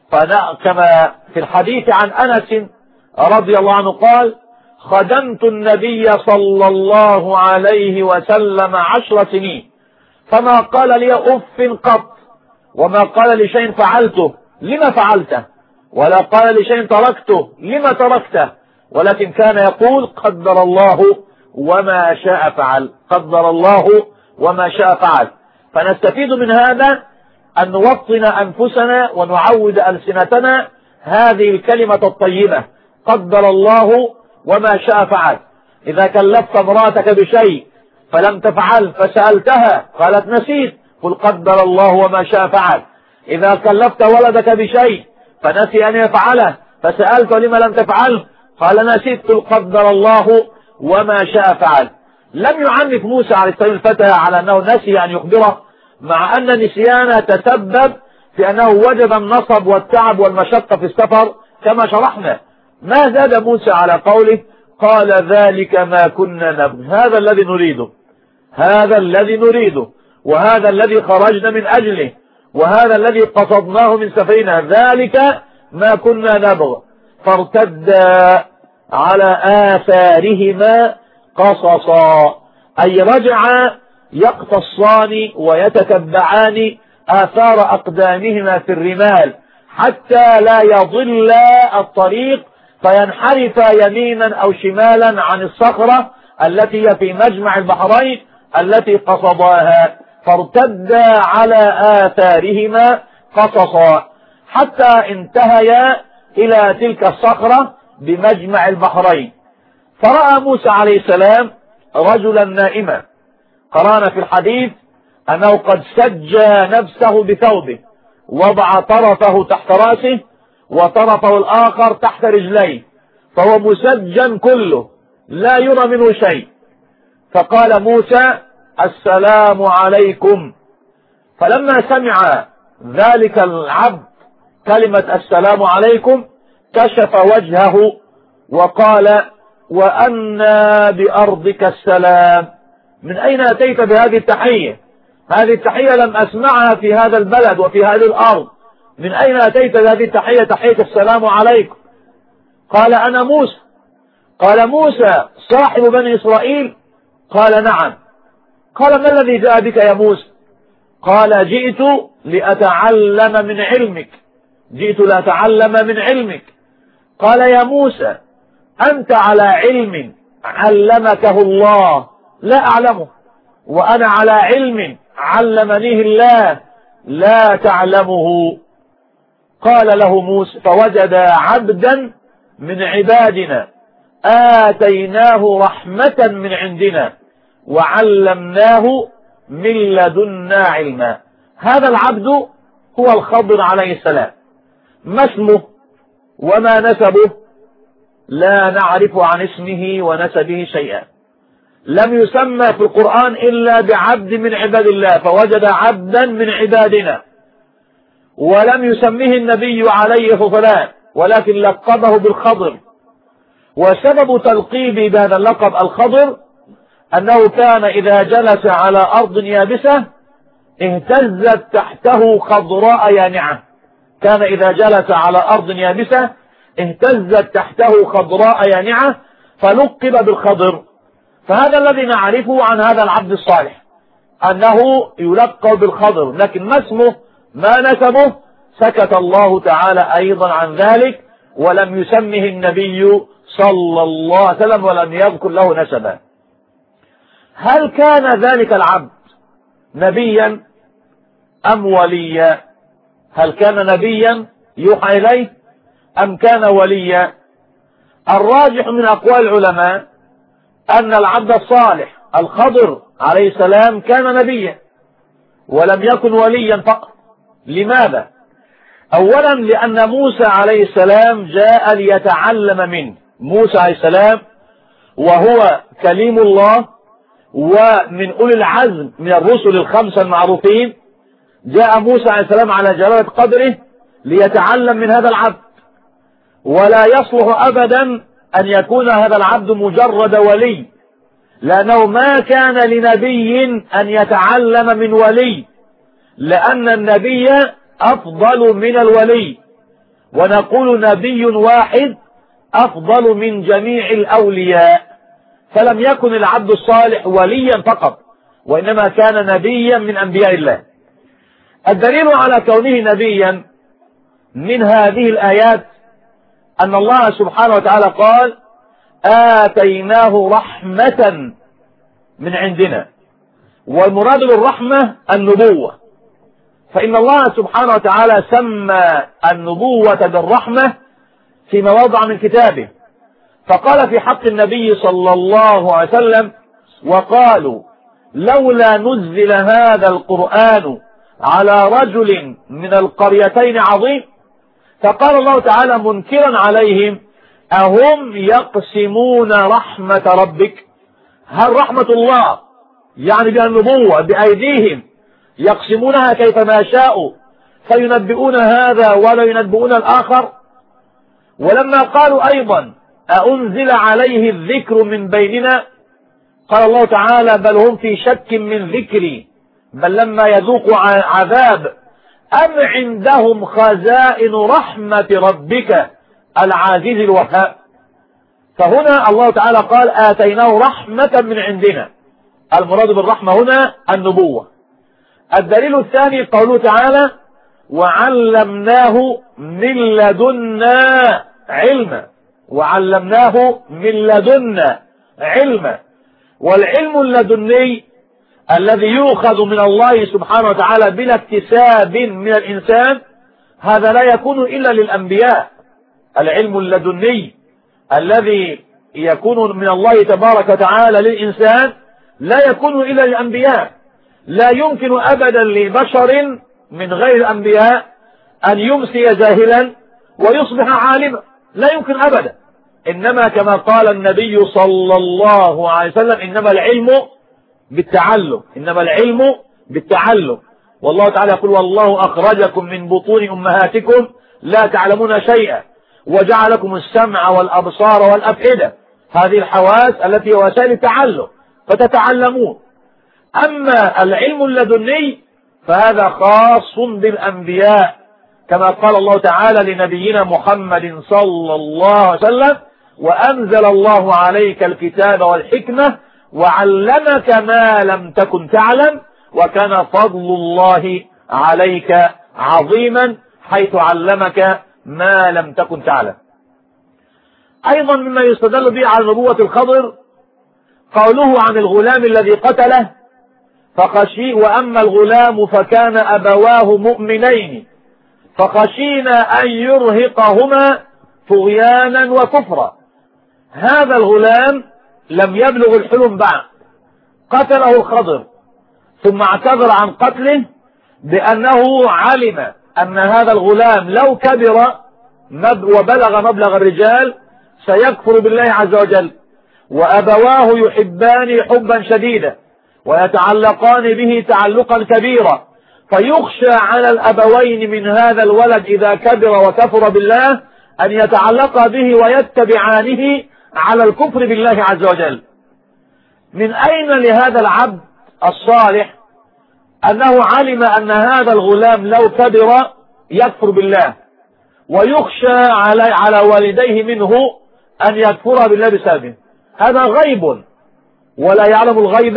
كما في الحديث عن أنس رضي الله عنه قال خدمت النبي صلى الله عليه وسلم 10 سنين فما قال لي أف قط، وما قال لشيء فعلته لما فعلته، ولا قال لشيء تركته لما تركته، ولكن كان يقول قدر الله وما شاء فعل، قدر الله وما شاء فعل. فنستفيد من هذا أن نوطن أنفسنا ونعود ألسنتنا هذه الكلمة الطيبة قدر الله وما شاء فعل. إذا كلفت امرأتك بشيء فلم تفعل فسألتها قالت نسيت قل قدر الله وما شاء فعل. إذا كلفت ولدك بشيء فنسي أن يفعله فسألته لما لم تفعل قال نسيت قل قدر الله وما شاء فعل. لم يعنف موسى عليه السلام الفتى على أنه نسي أن يخبره، مع أن نسيانه تسبب في أنه وجد النصب والتعب والمشقة في السفر كما شرحنا. ما زاد موسى على قوله قال ذلك ما كنا نبغي، هذا الذي نريده، هذا الذي نريده، وهذا الذي خرجنا من أجله، وهذا الذي قصدناه من سفرنا، ذلك ما كنا نبغي. فارتدا على آثارهما قصصا، أي رجع يقتصان ويتتبعان آثار أقدامهما في الرمال حتى لا يضل الطريق فينحرف يمينا أو شمالا عن الصخرة التي هي في مجمع البحرين التي قصداها، فارتدا على آثارهما قصصا حتى انتهيا إلى تلك الصخرة بمجمع البحرين. فرأى موسى عليه السلام رجلا نائما، قرأنا في الحديث أنه قد سجى نفسه بثوبه، وضع طرفه تحت رأسه وطرفه الآخر تحت رجليه، فهو مسجى كله لا يرى منه شيء. فقال موسى: السلام عليكم. فلما سمع ذلك العبد كلمة السلام عليكم كشف وجهه وقال: وأنى بأرضك السلام، من أين أتيت بهذه التحية؟ هذه التحية لم أسمعها في هذا البلد وفي هذه الأرض، من أين أتيت بهذه التحية، تحية السلام عليكم؟ قال: أنا موسى. قال: موسى صاحب بني إسرائيل؟ قال: نعم. قال: ما الذي جاء بك يا موسى؟ قال: جئت لأتعلم من علمك، جئت لأتعلم من علمك. قال: يا موسى أنت على علم علمكه الله لا أعلمه، وأنا على علم علمنيه الله لا تعلمه. قال له موسى: فوجد عبدا من عبادنا آتيناه رحمة من عندنا وعلمناه من لدنا علما. هذا العبد هو الخضر عليه السلام. ما اسمه وما نسبه؟ لا نعرف عن اسمه ونسبه شيئا، لم يسمى في القرآن إلا بعبد من عباد الله، فوجد عبدا من عبادنا، ولم يسميه النبي عليه الصلاة والسلام ولكن لقبه بالخضر. وسبب تلقيبه بهذا اللقب الخضر أنه كان إذا جلس على أرض يابسة اهتزت تحته خضراء يانعة، كان إذا جلس على أرض يابسة اهتزت تحته خضراء يانعة فلقب بالخضر. فهذا الذي نعرفه عن هذا العبد الصالح أنه يلقب بالخضر، لكن ما اسمه ما نسبه سكت الله تعالى أيضا عن ذلك، ولم يسمه النبي صلى الله عليه وسلم ولم يذكر له نسبا. هل كان ذلك العبد نبيا أم وليا؟ هل كان نبيا يوحى إليه أم كان وليا؟ الراجح من أقوال العلماء أن العبد الصالح الخضر عليه السلام كان نبيا ولم يكن وليا فقط. لماذا؟ أولا لأن موسى عليه السلام جاء ليتعلم منه. موسى عليه السلام وهو كليم الله ومن أولي العزم من الرسل الخمسة المعروفين، جاء موسى عليه السلام على جلالة قدره ليتعلم من هذا العبد، ولا يصلح أبدا أن يكون هذا العبد مجرد ولي، لأنه ما كان لنبي أن يتعلم من ولي، لأن النبي أفضل من الولي، ونقول نبي واحد أفضل من جميع الأولياء. فلم يكن العبد الصالح وليا فقط، وإنما كان نبيا من أنبياء الله. الدليل على كونه نبيا من هذه الآيات أن الله سبحانه وتعالى قال: آتيناه رحمة من عندنا، والمراد بالرحمة النبوة، فإن الله سبحانه وتعالى سمى النبوة بالرحمة في مواضع من كتابه، فقال في حق النبي صلى الله عليه وسلم: وقالوا لولا نزل هذا القرآن على رجل من القريتين عظيم. فقال الله تعالى منكرا عليهم: أهم يقسمون رحمة ربك؟ هل رحمة الله يعني بها النبوة بأيديهم يقسمونها كيفما شاءوا فينبئون هذا ولا ينبئون الآخر؟ ولما قالوا أيضا أأنزل عليه الذكر من بيننا؟ قال الله تعالى: بل هم في شك من ذكري، بل لما يذوقوا عذاب أم عندهم خزائن رحمة ربك العزيز الوهاب. فهنا الله تعالى قال آتيناه رحمة من عندنا، المراد بالرحمة هنا النبوة. الدليل الثاني قوله تعالى وعلمناه من لدنا علما، وعلمناه من لدنا علما. والعلم اللدني الذي يؤخذ من الله سبحانه وتعالى بلا اكتساب من الإنسان، هذا لا يكون إلا للأنبياء. العلم اللدني الذي يكون من الله تبارك وتعالى للإنسان لا يكون إلا للأنبياء. لا يمكن أبدا لبشر من غير الأنبياء أن يمسي جاهلا ويصبح عالما، لا يمكن أبدا. إنما كما قال النبي صلى الله عليه وسلم إنما العلم بالتعلم، إنما العلم بالتعلم. والله تعالى يقول والله أخرجكم من بطون أمهاتكم لا تعلمون شيئا وجعلكم السمع والأبصار والأفئدة، هذه الحواس التي هي وسائل التعلم فتتعلمون. أما العلم اللدني فهذا خاص بالأنبياء، كما قال الله تعالى لنبينا محمد صلى الله عليه وسلم وأنزل الله عليك الكتاب والحكمة وعلمك ما لم تكن تعلم وكان فضل الله عليك عظيما حيث علمك ما لم تكن تعلم. أيضا مما يستدل به على نبوة الخضر قوله عن الغلام الذي قتله فخشي وأما الغلام فكان أبواه مؤمنين فخشينا أن يرهقهما طغيانا وكفرا. هذا الغلام لم يبلغ الحلم بعد، قتله الخضر ثم اعتذر عن قتله بأنه علم أن هذا الغلام لو كبر وبلغ مبلغ الرجال سيكفر بالله عز وجل، وأبواه يحبان حبا شديدا ويتعلقان به تعلقا كبيرا، فيخشى على الأبوين من هذا الولد إذا كبر وكفر بالله أن يتعلق به ويتبعانه على الكفر بالله عز وجل. من أين لهذا العبد الصالح أنه علم أن هذا الغلام لو كبر يكفر بالله ويخشى على والديه منه أن يكفر بالله بسببه؟ هذا غيب ولا يعلم الغيب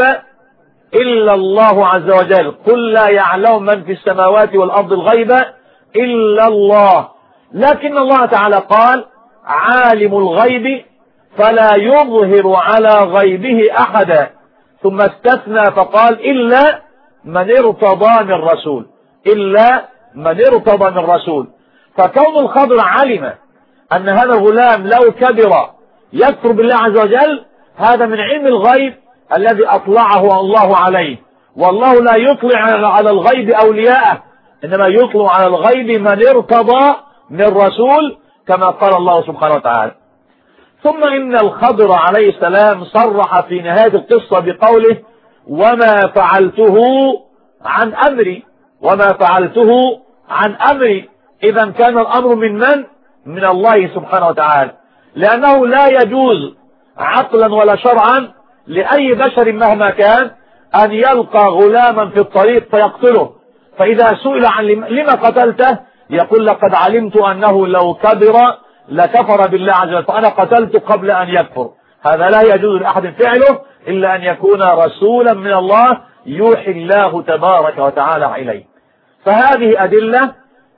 إلا الله عز وجل، قل لا يعلم من في السماوات والأرض الغيب إلا الله. لكن الله تعالى قال عالم الغيب فلا يظهر على غيبه أحدا، ثم استثنى فقال إلا من ارتضى من رسول، إلا من ارتضى من رسول. فكون الخضر علم أن هذا الغلام لو كبر يكفر بالله عز وجل هذا من علم الغيب الذي أطلعه الله عليه، والله لا يطلع على الغيب أولياءه إنما يطلع على الغيب من ارتضى من رسول كما قال الله سبحانه وتعالى. ثم إن الخضر عليه السلام صرح في نهاية القصة بقوله وما فعلته عن أمري، وما فعلته عن أمري. إذا كان الأمر من الله سبحانه وتعالى، لأنه لا يجوز عقلا ولا شرعا لأي بشر مهما كان أن يلقى غلاما في الطريق فيقتله، فإذا سئل عن لما قتلته يقول لقد علمت أنه لو كبر لكفر بالله عز وجل فأنا قتلت قبل أن يكفر. هذا لا يجوز لأحد فعله إلا أن يكون رسولا من الله يوحي الله تبارك وتعالى إليه. فهذه أدلة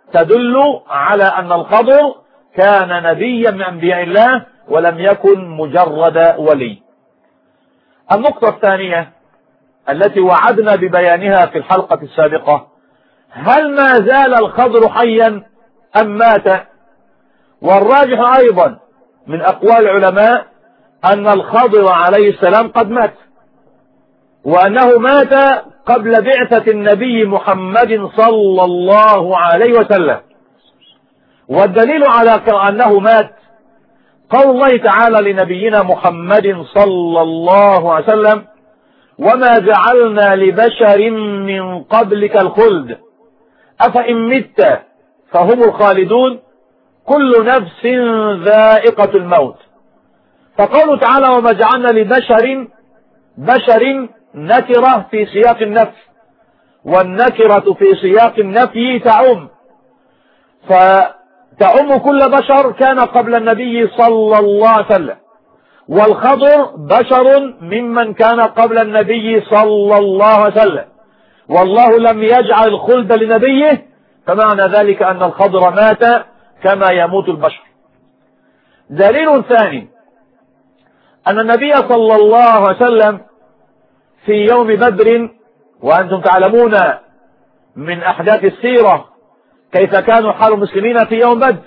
تدل على أن الخضر كان نبيا من أنبياء الله ولم يكن مجرد ولي. النقطة الثانية التي وعدنا ببيانها في الحلقة السابقة، هل ما زال الخضر حيا أم مات؟ والراجح أيضا من أقوال العلماء أن الخضر عليه السلام قد مات، وأنه مات قبل بعثة النبي محمد صلى الله عليه وسلم. والدليل على أنه مات قول الله تعالى لنبينا محمد صلى الله عليه وسلم وما جعلنا لبشر من قبلك الخلد أفإن مت فهم الخالدون كل نفس ذائقة الموت. فقوله تعالى وما جعلنا لبشر، بشر نكرة في سياق النفي، والنكرة في سياق النفي تعم كل بشر كان قبل النبي صلى الله عليه وسلم. والخضر بشر ممن كان قبل النبي صلى الله عليه وسلم، والله لم يجعل الخلد لنبيه، فمعنى ذلك أن الخضر مات كما يموت البشر. دليل ثاني أن النبي صلى الله عليه وسلم في يوم بدر، وأنتم تعلمون من أحداث السيرة كيف كانوا حال المسلمين في يوم بدر،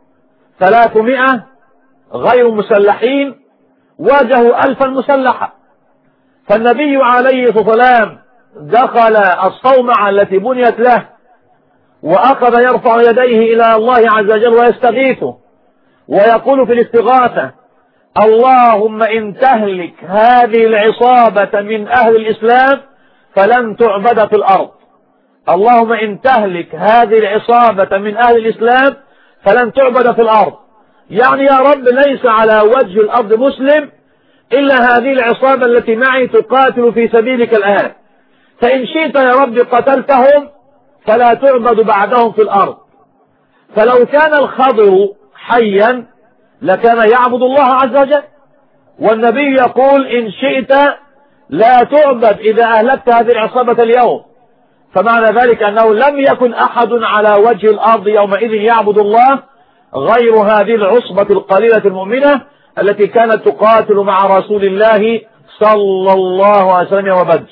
300 غير مسلحين واجهوا 1000 مسلحة، فالنبي عليه الصلاة والسلام دخل الصومعة التي بنيت له وأخذ يرفع يديه إلى الله عز وجل ويستغيثه ويقول في الاستغاثة: اللهم إن تهلك هذه العصابة من أهل الإسلام فلن تعبد في الأرض. اللهم إن تهلك هذه العصابة من أهل الإسلام فلن تعبد في الأرض، يعني يا رب ليس على وجه الأرض مسلم إلا هذه العصابة التي معي تقاتل في سبيلك الآن، فإن شئت يا رب قتلتهم فلا تعبد بعدهم في الأرض. فلو كان الخضر حيا لكان يعبد الله عز وجل، والنبي يقول: إن شئت لا تعبد إذا أهلكت هذه العصابة اليوم، فمعنى ذلك أنه لم يكن أحد على وجه الأرض يومئذ يعبد الله غير هذه العصبة القليلة المؤمنة التي كانت تقاتل مع رسول الله صلى الله عليه وسلم وبدر.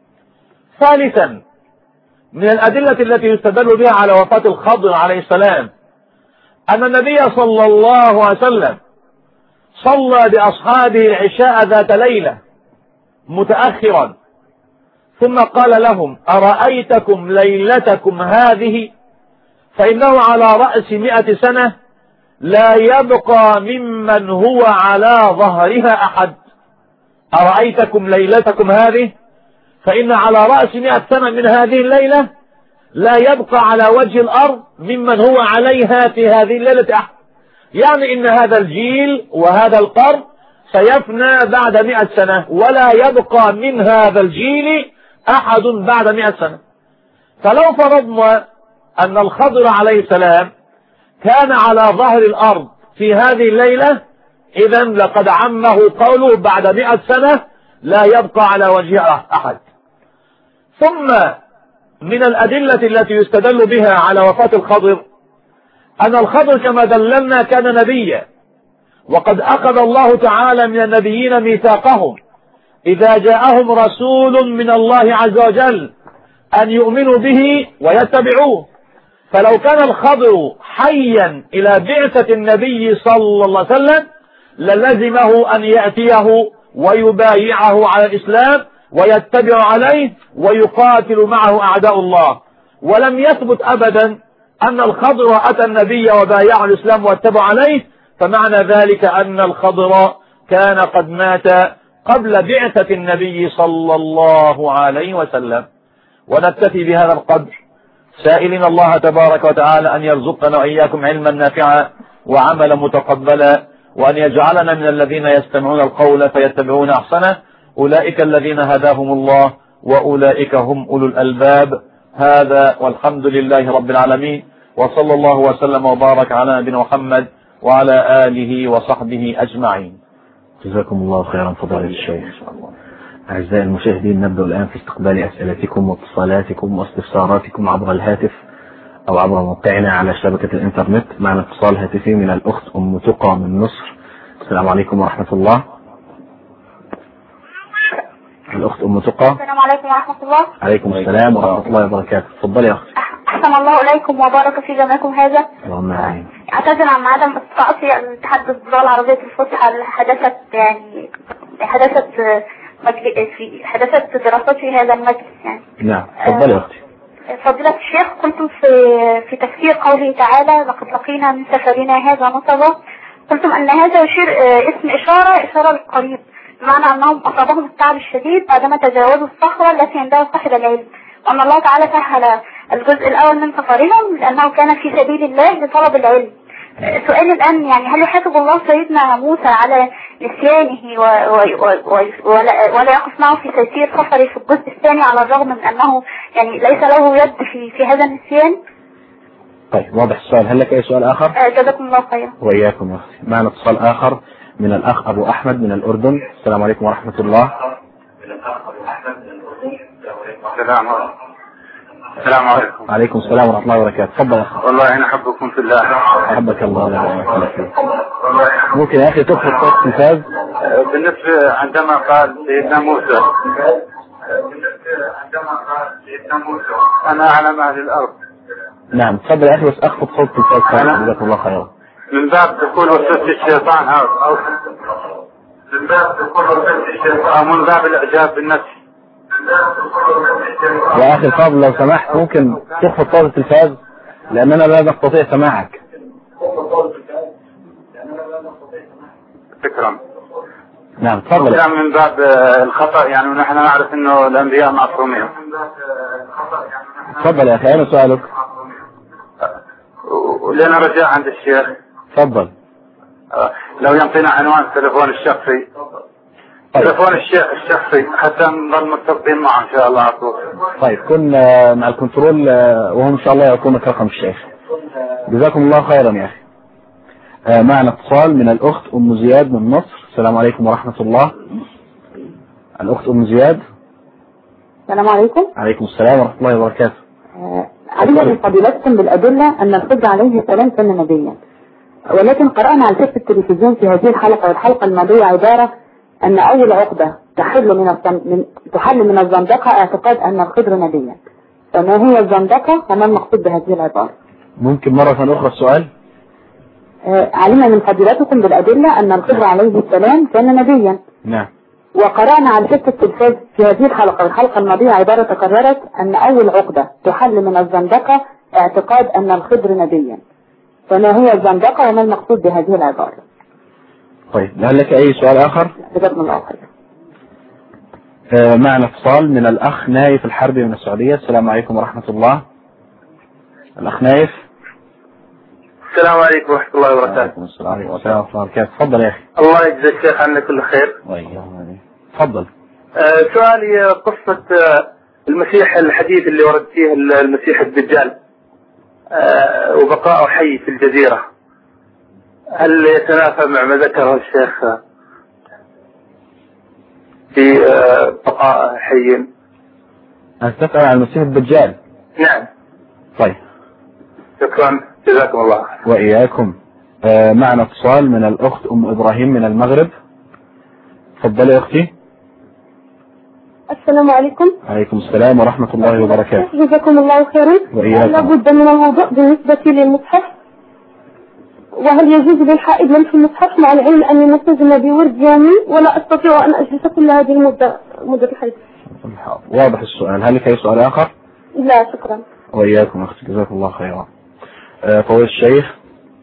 ثالثا من الأدلة التي يستدل بها على وفاة الخضر عليه السلام أن النبي صلى الله عليه وسلم صلى بأصحابه العشاء ذات ليلة متأخرا، ثم قال لهم: أرأيتكم ليلتكم هذه فإنه على رأس 100 سنة لا يبقى ممن هو على ظهرها أحد. أرأيتكم ليلتكم هذه فإن على رأس 100 سنة من هذه الليلة لا يبقى على وجه الأرض ممن هو عليها في هذه الليلة أحد، يعني إن هذا الجيل وهذا القرن سيفنى بعد 100 سنة ولا يبقى من هذا الجيل أحد بعد 100 سنة. فلو فرضنا أن الخضر عليه السلام كان على ظهر الأرض في هذه الليلة، إذن لقد عمه قوله بعد 100 سنة لا يبقى على وجهها أحد. ثم من الأدلة التي يستدل بها على وفاة الخضر أن الخضر كما دللنا كان نبيا، وقد أخذ الله تعالى من النبيين ميثاقهم إذا جاءهم رسول من الله عز وجل أن يؤمنوا به ويتبعوه. فلو كان الخضر حيا إلى بعثة النبي صلى الله عليه وسلم للزمه أن يأتيه ويبايعه على الإسلام ويتبع عليه ويقاتل معه أعداء الله. ولم يثبت أبدا أن الخضر أتى النبي وبايعه الإسلام واتبع عليه، فمعنى ذلك أن الخضر كان قد مات قبل بعثة النبي صلى الله عليه وسلم. ونكتفي بهذا القدر، سائلين الله تبارك وتعالى أن يرزقنا وإياكم علما نافعا وعملا متقبلا، وأن يجعلنا من الذين يستمعون القول فيتبعون أحسنه، أولئك الذين هداهم الله وأولئك هم أولو الألباب. هذا والحمد لله رب العالمين، وصلى الله وسلم وبارك على نبينا محمد وعلى آله وصحبه أجمعين. جزاكم الله خيرا فضيلة الشيخ. أعزائي المشاهدين، نبدأ الآن في استقبال أسئلتكم واتصالاتكم واستفساراتكم عبر الهاتف أو عبر موقعنا على شبكة الإنترنت. معنا اتصال هاتفي من الأخت أم تقى من مصر. السلام عليكم ورحمة الله. الأخت أم تقى. السلام عليكم ورحمة الله. عليكم السلام ورحمة الله وبركاته. تفضلي يا أخت. أحسن الله إليكم وبارك في جمعكم هذا. اللهم آمين. أعتذر عن عدم استطاعتي التحدث باللغة العربية الفصحى. حدثت دراسات في هذا المجلس يعني. نعم تفضلي يا أختي. فضيلة الشيخ، قلتم في تفسير قوله تعالى: لقد لقينا من سفرنا هذا نصبا، قلتم أن هذا يشير اسم إشارة للقريب، بمعنى أنهم أصابهم التعب الشديد بعدما تجاوزوا الصخرة التي عندها صاحب العلم، وأن الله تعالى سهل الجزء الأول من سفرهم لأنه كان في سبيل الله لطلب العلم. سؤالي الآن يعني هل يحاسب الله سيدنا موسى على نسيانه ولا يقف معه في تيسير سفره في الجزء الثاني على الرغم من أنه يعني ليس له يد في هذا النسيان؟ طيب واضح السؤال. هل لك أي سؤال آخر؟ جزاكم الله خيرا. وإياكم يا أختي. معنا اتصال آخر من الأخ أبو أحمد من الأردن. السلام عليكم ورحمة الله. السلام عليكم. عليكم السلام ورحمة الله وبركاته. تفضل يا أخي. والله أنا أحبكم في الله. أحبك الله. ممكن يا أخي تدخل صوت التلفاز؟ بالنسبة عندما قال سيدنا موسى أنا أعلم أهل الأرض. نعم تفضل يا أخي، بس أخفض صوت التلفاز. جزاك الله خيرا. من باب دخول وسوسة الشيطان أو من باب دخول وسوسة الشيطان أو من باب الإعجاب بالنفس. يا أخي الفاضل لو سمحت ممكن تخفض صوت التلفاز لأننا لا نستطيع سماعك. شكرا. نعم تفضل. كان من باب الخطأ يعني، ونحن نعرف إنه الأنبياء معصومين. تفضل يا أخي، أين سؤالك؟ ولنا رجاء عند الشيخ. تفضل. لو يعطينا عنوان التليفون الشخصي. تليفون الشيخ الشخصي حتى نظل متصلين معه إن شاء الله على طول. طيب كن مع الكنترول وهم إن شاء الله يعطونك رقم الشيخ. جزاكم الله خيرا يا أخي. معنا اتصال من الأخت أم زياد من مصر. السلام عليكم ورحمة الله. الأخت أم زياد. السلام عليكم. عليكم السلام ورحمة الله وبركاته. علم من فضيلتكم بالأدلة أن الخضر عليه السلام كان نبيا، ولكن قرأنا على شاشة التلفزيون في هذه الحلقة والحلقة الماضية عبارة أن أول عقدة تحل من الزندقة اعتقاد أن الخضر نبيا، فما هي الزندقة وما المقصود بهذه العبارة؟ ممكن مرة أخرى السؤال؟ علمنا من فضيلتكم بالأدلة أن الخضر عليه السلام كان نبيا. نعم. وقرأنا على شاشة التلفاز في هذه الحلقة والحلقة الماضية عبارة تكررت أن أول عقدة تحل من الزندقة اعتقاد أن الخضر نبيا، فما هي الزندقة وما المقصود بهذه العبارة؟ طيب هل لك أي سؤال آخر؟ جزاكم الله خيرا. معنا اتصال من الأخ نايف الحربي من السعودية. السلام عليكم ورحمة الله. الأخ نايف. السلام عليكم ورحمة الله وبركاته. وعليكم السلام ورحمة الله وبركاته. تفضل يا أخي. الله يجزي الشيخ عنا كل خير. تفضل. سؤالي قصة المسيح الحديث اللي ورد فيه المسيح الدجال وبقاءه حي في الجزيرة، هل يتنافى مع ما ذكره الشيخ في بقاء حي؟ أنت تسأل عن المسيح الدجال؟ نعم. طيب شكرا جزاكم الله. وإياكم. معنا اتصال من الأخت أم إبراهيم من المغرب. تفضلي أختي. السلام عليكم. عليكم السلام ورحمة الله وبركاته. جزاكم الله خيرا. وإياكم. لابد من الوضوء بالنسبة للمصحف، وهل يجوز للحائض لمس المصحف مع العلم أني ملتزمة بورد يومي ولا أستطيع أن أجلس كل هذه مدة الحيض؟ واضح السؤال. هل لك أي سؤال آخر؟ لا شكرا. وإياكم أختي جزاكم الله خيرا. فضيلة الشيخ،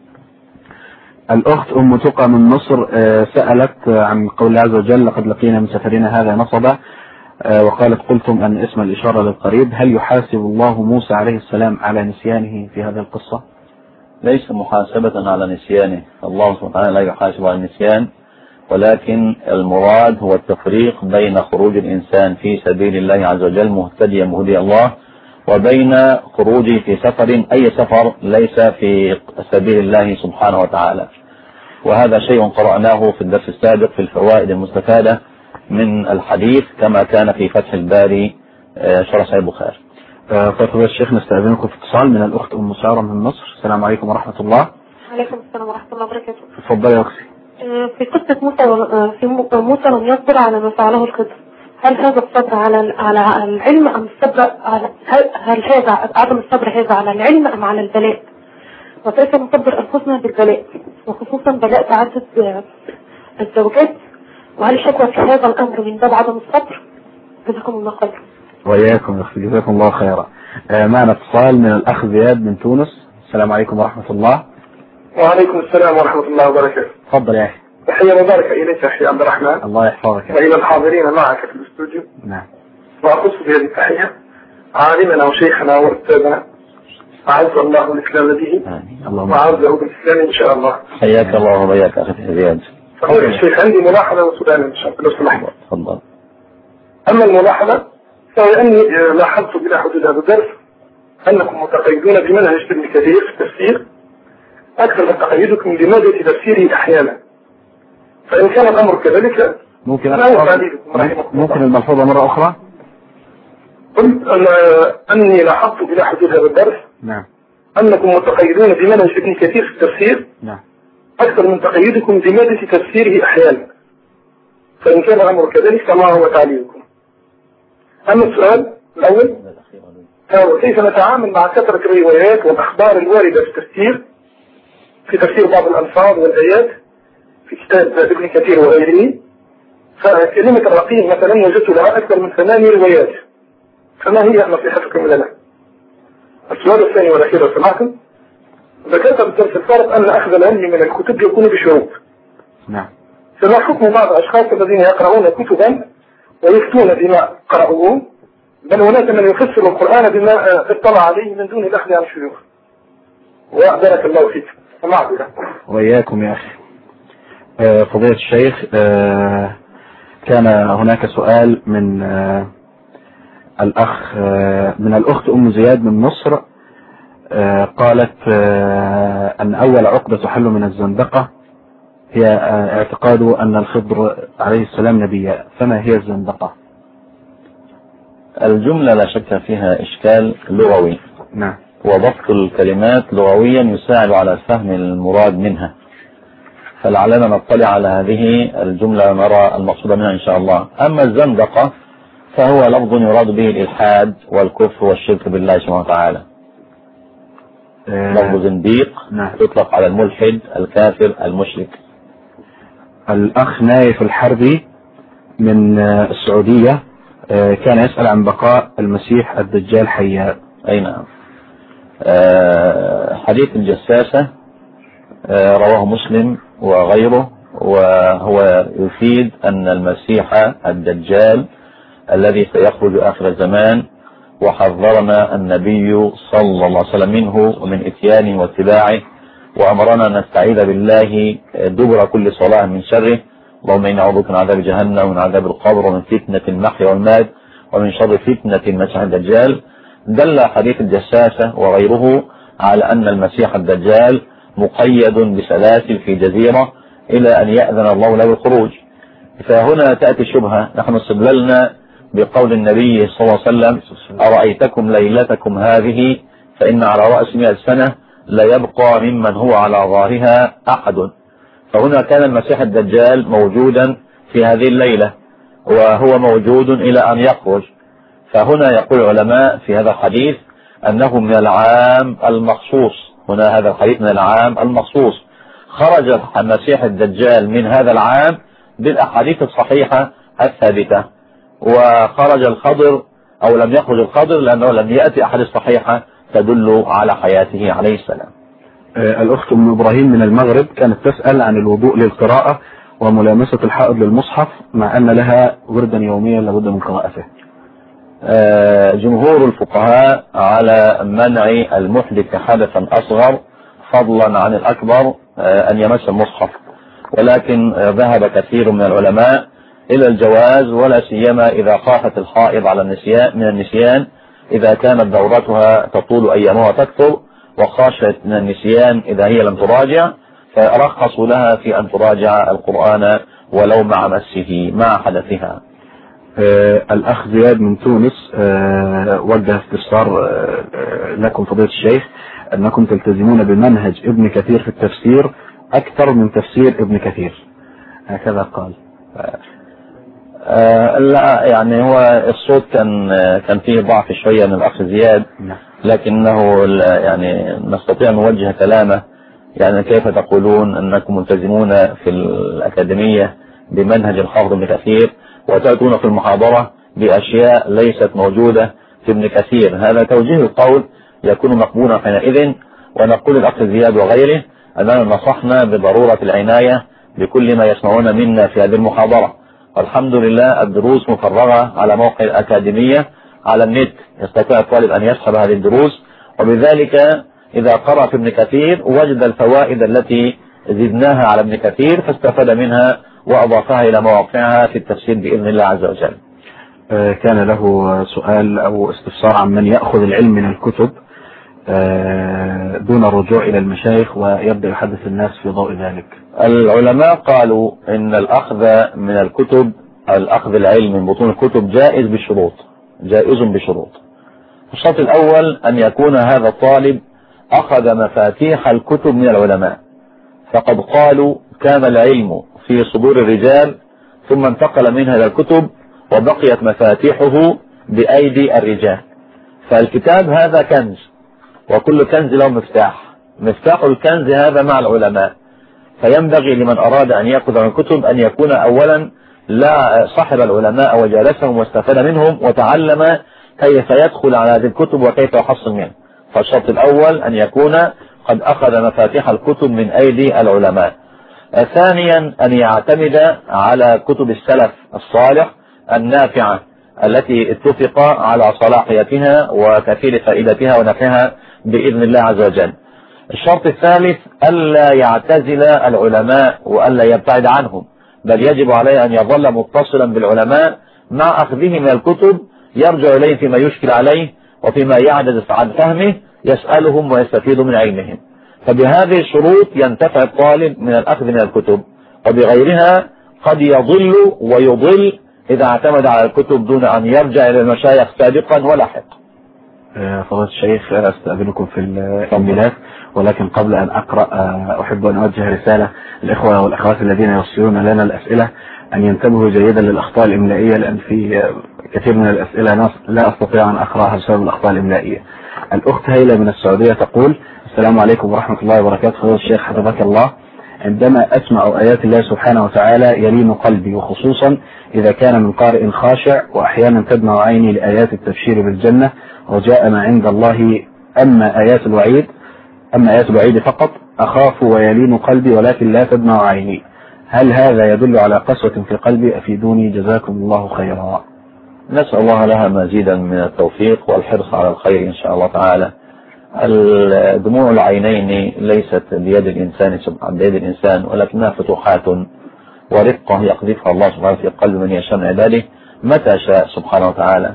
الأخت أم تقى من مصر سألت عن قول الله عز وجل لقد لقينا من سفرنا هذا نصبا، وقالت قلتم أن اسم الإشارة للقريب، هل يحاسب الله موسى عليه السلام على نسيانه في هذه القصة؟ ليس محاسبة على نسيانه، الله سبحانه وتعالى لا يحاسب على النسيان، ولكن المراد هو التفريق بين خروج الإنسان في سبيل الله عز وجل مهتديا مهدي الله، وبين خروجه في سفر أي سفر ليس في سبيل الله سبحانه وتعالى. وهذا شيء قرأناه في الدرس السابق في الفوائد المستفادة من الحديث كما كان في فتح الباري شرح صحيح البخاري. فضيلة الشيخ نستأذنكم في اتصال من الأخت أم سارة من مصر. السلام عليكم ورحمة الله. عليكم السلام ورحمة الله وبركاته. تفضلي يا أختي. في قصة موسى لم يصبر على ما فعله الخضر، هل هذا الصبر على العلم أم الصبر هل هذا عدم الصبر هذا على العلم أم على البلاء؟ وكيف نصبر أنفسنا بالبلاء، وخصوصا بلاء تعدد الزوجات، وهل الشكوى في هذا الأمر من باب عدم الصبر؟ جزاكم الله خيرا. وإياكم يا أختي جزاكم الله خيرا. معنا اتصال من الأخ زياد من تونس. السلام عليكم ورحمة الله. وعليكم السلام ورحمة الله وبركاته. تفضل يا أخي. تحية مباركة إليك أخي عبد الرحمن. الله يحفظك. وإلى الحاضرين معك في الاستوديو. نعم. وأخص في هذه التحية عالمنا وشيخنا وأستاذنا أعز الله الإسلام به وأعزه بالإسلام إن شاء الله. حياك الله وبياك أخي زياد. فضيلة الشيخ عندي ملاحظة وسؤال إن شاء الله لو سمحت. تفضل. أما الملاحظة فهي أني لاحظت بلا حدود هذا الدرس أنكم متقيدون بمنهج ابن كثير في التفسير أكثر من تقيدكم بمادة تفسيره أحيانا، فإن كان الأمر كذلك ممكن ممكن الملحوظة مرة أخرى. قلت أني لاحظت إلى حدود هذا الدرس نعم أنكم متقيدون بمنهج ابن كثير في التفسير نعم أكثر من تقييدكم بمادة تفسيره أحيانا، فإن كان الأمر كذلك فما هو تعليلكم؟ أما السؤال الأول هو كيف نتعامل مع كثرة الروايات والأخبار الواردة في تفسير بعض الألفاظ والآيات في كتاب ابن كثير وغيره. فكلمة الرقيم مثلا وجدت لها أكثر من 8 روايات، فما هي نصيحتكم لنا؟ السؤال الثاني والأخير لو سمحتم، ذكرت بالدرس السابق أن أخذ العلم من الكتب يكون بشروط. نعم. فما حكم بعض الأشخاص الذين يقرؤون كتبا ويفتون بما قرأوه، بل هناك من يفسر القرآن بما اطلع عليه من دون الأخذ عن الشيوخ؟ وبارك الله فيك ومعذرة. وإياكم يا أخي. فضيلة الشيخ، كان هناك سؤال من الأخت أم زياد من مصر، قالت أن أول عقدة تحل من الزندقة هي اعتقاد أن الخضر عليه السلام نبيا، فما هي الزندقة؟ الجملة لا شك فيها إشكال لغوي. نعم. وضبط الكلمات لغويا يساعد على فهم المراد منها، فلعلنا نطلع على هذه الجملة ونرى المقصود منها إن شاء الله. أما الزندقة فهو لفظ يراد به الإلحاد والكفر والشرك بالله سبحانه وتعالى. لفظ زنديق يطلق على الملحد الكافر المشرك. الأخ نايف الحربي من السعودية كان يسأل عن بقاء المسيح الدجال حيا. أي نعم. حديث الجساسة رواه مسلم وغيره، وهو يفيد أن المسيح الدجال الذي سيخرج آخر الزمان وحذرنا النبي صلى الله عليه وسلم منه ومن إتيانه واتباعه، وأمرنا أن نستعيذ بالله دبر كل صلاة من شره. اللهم إني أعوذ بك من عذاب جهنم ومن عذاب القبر ومن فتنة المحيا والمات ومن شر فتنة المسيح الدجال. دل حديث الجساسة وغيره على أن المسيح الدجال مقيد بسلاسل في جزيرة إلى أن يأذن الله له بالخروج. فهنا تأتي شبهة، نحن استدللنا بقول النبي صلى الله عليه وسلم أرأيتكم ليلتكم هذه فإن على رأس 100 سنة لا يبقى ممن هو على ظاهرها أحد. فهنا كان المسيح الدجال موجودا في هذه الليلة وهو موجود إلى أن يخرج. فهنا يقول العلماء في هذا الحديث أنه من العام المخصوص. هنا هذا الحديث من العام المخصوص، خرج المسيح الدجال من هذا العام بالأحاديث الصحيحة الثابتة، وخرج الخضر أو لم يخرج الخضر لأنه لم يأتي أحاديث صحيحة تدل على حياته عليه السلام. الأخت أم إبراهيم من المغرب كانت تسأل عن الوضوء للقراءة وملامسة الحائض للمصحف مع أن لها وردا يوميا لابد من قراءته. جمهور الفقهاء على منع المحدث حدثا أصغر فضلا عن الأكبر أن يمس المصحف، ولكن ذهب كثير من العلماء إلى الجواز، ولا سيما إذا خافت الحائض على النسيان إذا كانت دورتها تطول أيامها وتكثر، وخاشت من النسيان إذا هي لم تراجع، فرخصوا لها في أن تراجع القرآن ولو مع مسه مع حدثها. الأخ زياد من تونس وجه استفسار لكم فضيلة الشيخ، أنكم تلتزمون بمنهج ابن كثير في التفسير أكثر من تفسير ابن كثير، هكذا قال. لا يعني هو الصوت كان فيه ضعف شوية من الأخ زياد، لكنه يعني نستطيع أن نوجه كلامه. يعني كيف تقولون أنكم ملتزمون في الأكاديمية بمنهج الحافظ ابن كثير وتأتون في المحاضرة بأشياء ليست موجودة في ابن كثير؟ هذا توجيه القول يكون مقبولا حينئذ. ونقول الأخ زياد وغيره أننا نصحنا بضرورة العناية بكل ما يسمعون منا في هذه المحاضرة. والحمد لله الدروس مفرغة على موقع الأكاديمية على النت، يستطيع الطالب أن يسحب هذه الدروس، وبذلك إذا قرأ في ابن كثير وجد الفوائد التي زدناها على ابن كثير فاستفاد منها وأضافها إلى مواقعها في التفسير بإذن الله عز وجل. كان له سؤال أو استفسار عن من يأخذ العلم من الكتب دون الرجوع إلى المشايخ ويبدأ يحدث الناس في ضوء ذلك؟ العلماء قالوا إن الأخذ من الكتب، الأخذ العلم من بطون الكتب جائز بشروط. الشرط الأول أن يكون هذا الطالب أخذ مفاتيح الكتب من العلماء، فقد قالوا كان العلم في صدور الرجال ثم انتقل منها إلى الكتب وبقيت مفاتيحه بأيدي الرجال، فالكتاب هذا كنز، وكل كنز له مفتاح الكنز هذا مع العلماء، فينبغي لمن أراد أن يأخذ من الكتب أن يكون أولا لا صاحب العلماء وجالسهم واستفاد منهم وتعلم كيف يدخل على هذه الكتب وكيف يحصل منها. فالشرط الأول أن يكون قد أخذ مفاتيح الكتب من أيدي العلماء. ثانيا أن يعتمد على كتب السلف الصالح النافعة التي اتفق على صلاحيتها وكثير فائدتها ونفعها بإذن الله عز وجل. الشرط الثالث ألا يعتزل العلماء وألا يبتعد عنهم، بل يجب عليه أن يظل متصلا بالعلماء مع أخذه من الكتب، يرجع إليه فيما يشكل عليه وفيما يعجز عن فهمه، يسألهم ويستفيد من علمهم. فبهذه الشروط ينتفع الطالب من الأخذ من الكتب، وبغيرها قد يضل ويضل إذا اعتمد على الكتب دون أن يرجع إلى المشايخ سابقا ولاحقا. فضيلة الشيخ أستأذنكم في التأميلات، ولكن قبل أن أقرأ أحب أن أوجه رسالة الإخوة والأخوات الذين يوصلون لنا الأسئلة أن ينتبهوا جيدا للأخطاء الإملائية، لأن في كثير من الأسئلة لا أستطيع أن أقرأها بسبب الأخطاء الإملائية. الأخت هيلة من السعودية تقول: السلام عليكم ورحمة الله وبركاته. فضيلة الشيخ حفظك الله، عندما أسمع آيات الله سبحانه وتعالى يلين قلبي، وخصوصا إذا كان من قارئ خاشع، وأحيانا تدمع عيني لآيات التبشير بالجنة وجاء ما عند الله، أما آيات الوعيد فقط أخاف ويلين قلبي ولكن لا تدمع عيني. هل هذا يدل على قسوة في قلبي؟ أفيدوني جزاكم الله خيرا. نسأل الله لها مزيدا من التوفيق والحرص على الخير إن شاء الله تعالى. دموع العينين ليست بيد الإنسان ولكنها فتوحات ورقة يقذفها الله سبحانه في قلب من يشاء من عباده متى شاء سبحانه وتعالى،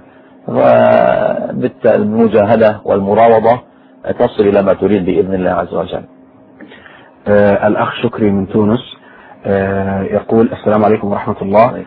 وبالمجاهدة والمراوضة تصل إلى ما تريد بإذن الله عز وجل. الأخ شكري من تونس يقول: السلام عليكم ورحمة الله.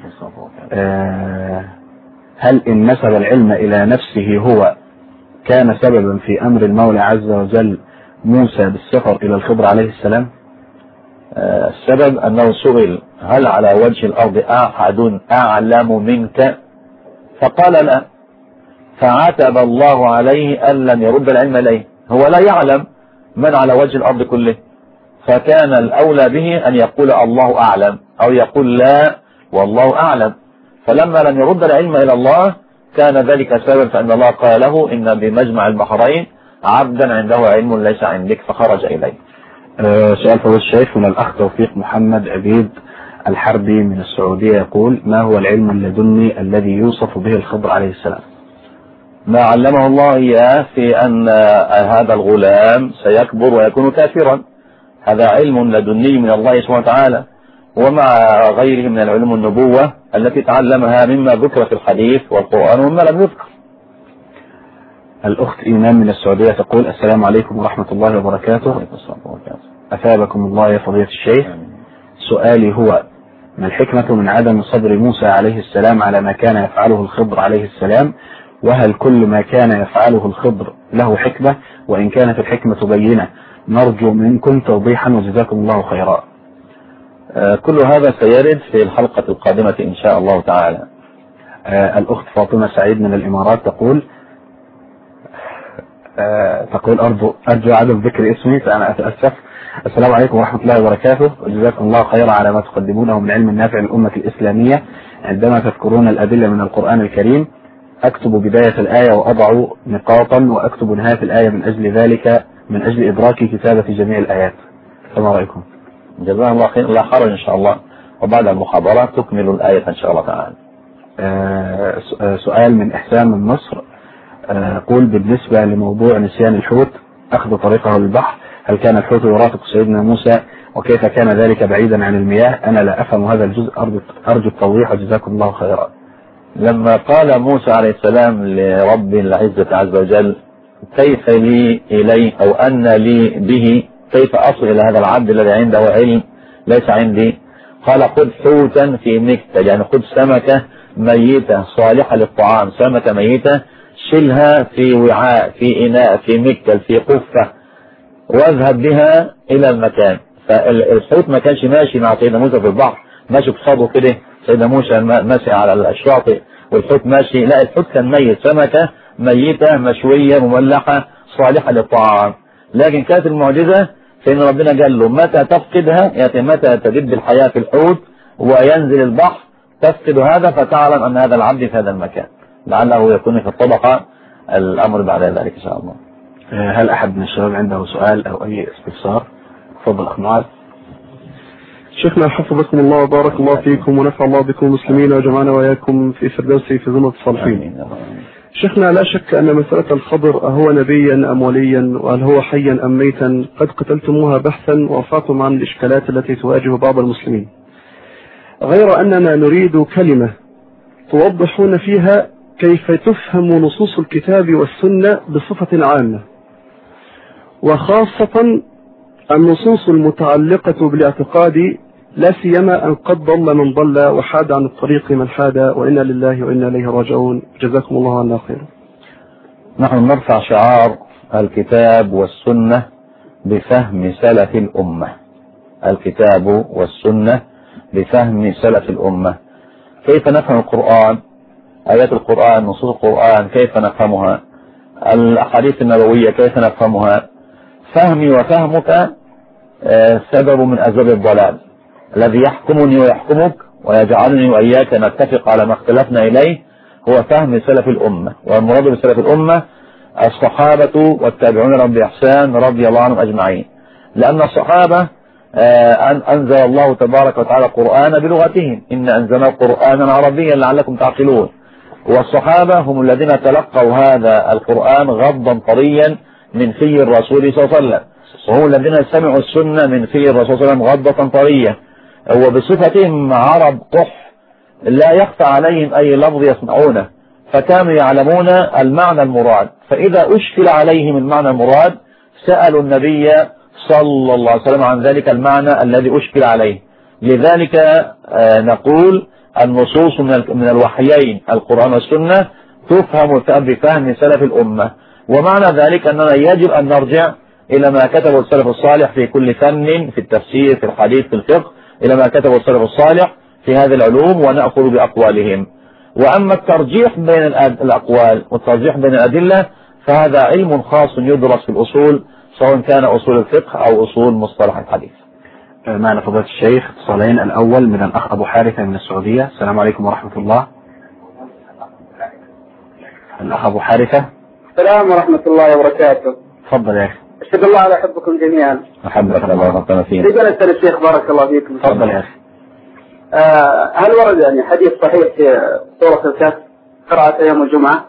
هل إن نسب العلم إلى نفسه هو كان سببا في أمر المولى عز وجل موسى بالسفر إلى الخضر عليه السلام؟ السبب أنه سئل: هل على وجه الأرض أحد أعلم منك؟ فقال لا، فعاتب الله عليه أن لم يرد العلم إليه، هو لا يعلم من على وجه الأرض كله، فكان الأولى به أن يقول الله أعلم أو يقول لا والله أعلم، فلما لم يرد العلم إلى الله كان ذلك سبب، فإن الله قال له: إن بمجمع البحرين عبدا عنده علم ليس عندك، فخرج إليه. سؤال فضيلة الشيخ من الأخ توفيق محمد عبيد الحربي من السعودية يقول: ما هو العلم اللدني الذي يوصف به الخضر عليه السلام؟ ما علمه الله إياه في أن هذا الغلام سيكبر ويكون كافرا، هذا علم لدني من الله سبحانه وتعالى، ومع غيره من العلوم النبوة التي تعلمها مما ذكر في الحديث والقرآن ومما لم يذكر. الأخت إيمان من السعودية تقول: السلام عليكم ورحمة الله وبركاته. أثابكم الله يا فضيلة الشيخ. سؤالي هو: ما الحكمة من عدم صبر موسى عليه السلام على ما كان يفعله الخضر عليه السلام؟ وهل كل ما كان يفعله الخضر له حكمة؟ وإن كانت الحكمة بينة نرجو منكم توضيحا وجزاكم الله خيرا. كل هذا سيرد في الحلقة القادمة إن شاء الله تعالى. الأخت فاطمة سعيد من الإمارات تقول أرجو عدم ذكر اسمي فأنا أتأسف. السلام عليكم ورحمة الله وبركاته، وجزاكم الله خيرا على ما تقدمونه من علم نافع للأمة الإسلامية. عندما تذكرون الأدلة من القرآن الكريم أكتب بداية الآية وأضع نقاطا، وأكتب نهاية الآية من أجل ذلك، من أجل إدراك كتابة جميع الآيات، فما رأيكم؟ جزاهم الله خير، لا حرج إن شاء الله، وبعد المحاضرة تكمل الآية إن شاء الله تعالى. سؤال من إحسان من مصر قول: بالنسبة لموضوع نسيان الحوت أخذ طريقه للبحر، هل كان الحوت يرافق سيدنا موسى؟ وكيف كان ذلك بعيدا عن المياه؟ أنا لا أفهم هذا الجزء، أرجو التوضيح وجزاكم الله خيرا. لما قال موسى عليه السلام لرب العزة عز وجل: كيف لي إليه أو أن لي به، كيف أصل إلى هذا العبد الذي عنده علم ليس عندي؟ قال خذ حوتا في مكتل، يعني خذ سمكة ميتة صالحة للطعام، سمكة ميتة شلها في وعاء، في إناء، في مكتل، في قفة، واذهب بها إلى المكان. فالحوت ما كانش ماشي مع سيدنا موسى في البحر ماشي بصدره كده، سيدنا موسى ماشي على الشاطئ والحوت ماشي، لا، الحوت كان ميت، سمكة ميتة مشوية مملحة صالحة للطعام. لكن كانت المعجزة في ان ربنا قال له متى تفقدها، يعني متى تجد الحياة في الحوت وينزل البحر تفقد هذا فتعلم ان هذا العبد في هذا المكان، لعله يكون في الطبقة الامر بعد ذلك ان شاء الله. هل احد من الشباب عنده سؤال او اي استفسار؟ تفضل اخ معاذ. شيخنا حفظكم الله وبارك الله فيكم ونفع الله بكم المسلمين وجمعنا وإياكم في فردوسه في زمرة الصالحين. شيخنا لا شك أن مسألة الخضر أهو نبيا أم وليا، وهل هو حيا أم ميتا، قد قتلتموها بحثا ووفعتم عن الإشكالات التي تواجه بعض المسلمين، غير أننا نريد كلمة توضحون فيها كيف تفهم نصوص الكتاب والسنة بصفة عامة، وخاصة النصوص المتعلقة بالاعتقاد، لا سيما أن قد ضل من ضل وحاد عن الطريق من حاد، وإنا لله وإنا إليه راجعون. جزاكم الله عنا خيرا. نحن نرفع شعار الكتاب والسنة بفهم سلف الأمة، الكتاب والسنة بفهم سلف الأمة. كيف نفهم القرآن، آيات القرآن، نصوص القرآن كيف نفهمها، الأحاديث النبوية كيف نفهمها. فهمي وفهمك سبب من أسباب الضلال، الذي يحكمني ويحكمك ويجعلني وإياك نتفق على ما اختلفنا إليه هو فهم سلف الأمة. والمراد بسلف الأمة الصحابة والتابعون لهم بإحسان رضي الله عنهم أجمعين، لأن الصحابة أنزل الله تبارك وتعالى القرآن بلغتهم، إن أنزلنا قرآنا عربيا لعلكم تعقلون. والصحابة هم الذين تلقوا هذا القرآن غضا طريا من في الرسول صلى الله عليه وسلم، وهم الذين سمعوا السنة من في الرسول صلى الله عليه وسلم غضة طرية، وبصفتهم عرب قح لا يخفى عليهم أي لفظ يسمعونه، فكانوا يعلمون المعنى المراد، فإذا أشكل عليهم المعنى المراد سألوا النبي صلى الله عليه وسلم عن ذلك المعنى الذي أشكل عليه. لذلك نقول النصوص من الوحيين القرآن والسنة تفهم بفهم سلف الأمة، ومعنى ذلك أننا يجب أن نرجع إلى ما كتبه السلف الصالح في كل فن، في التفسير، في الحديث، في الفقه، إلى ما كتبه السلف الصالح في هذه العلوم ونأخذ بأقوالهم. وأما الترجيح بين الأقوال والترجيح بين الأدلة فهذا علم خاص يدرس في الأصول، سواء كان أصول الفقه أو أصول مصطلح الحديث. معنا فضيلة الشيخ اتصالين، الأول من الأخ أبو حارثة من السعودية. السلام عليكم ورحمة الله. الأخ أبو حارثة. السلام ورحمة الله وبركاته. تفضل يا أخي. أشهد الله على حبكم جميعا. أحبك الله ربنا فينا. لجنة الشيخ بارك الله فيكم. تفضل يا أخي. هل ورد يعني حديث صحيح في سورة الكهف قراءة يوم الجمعة؟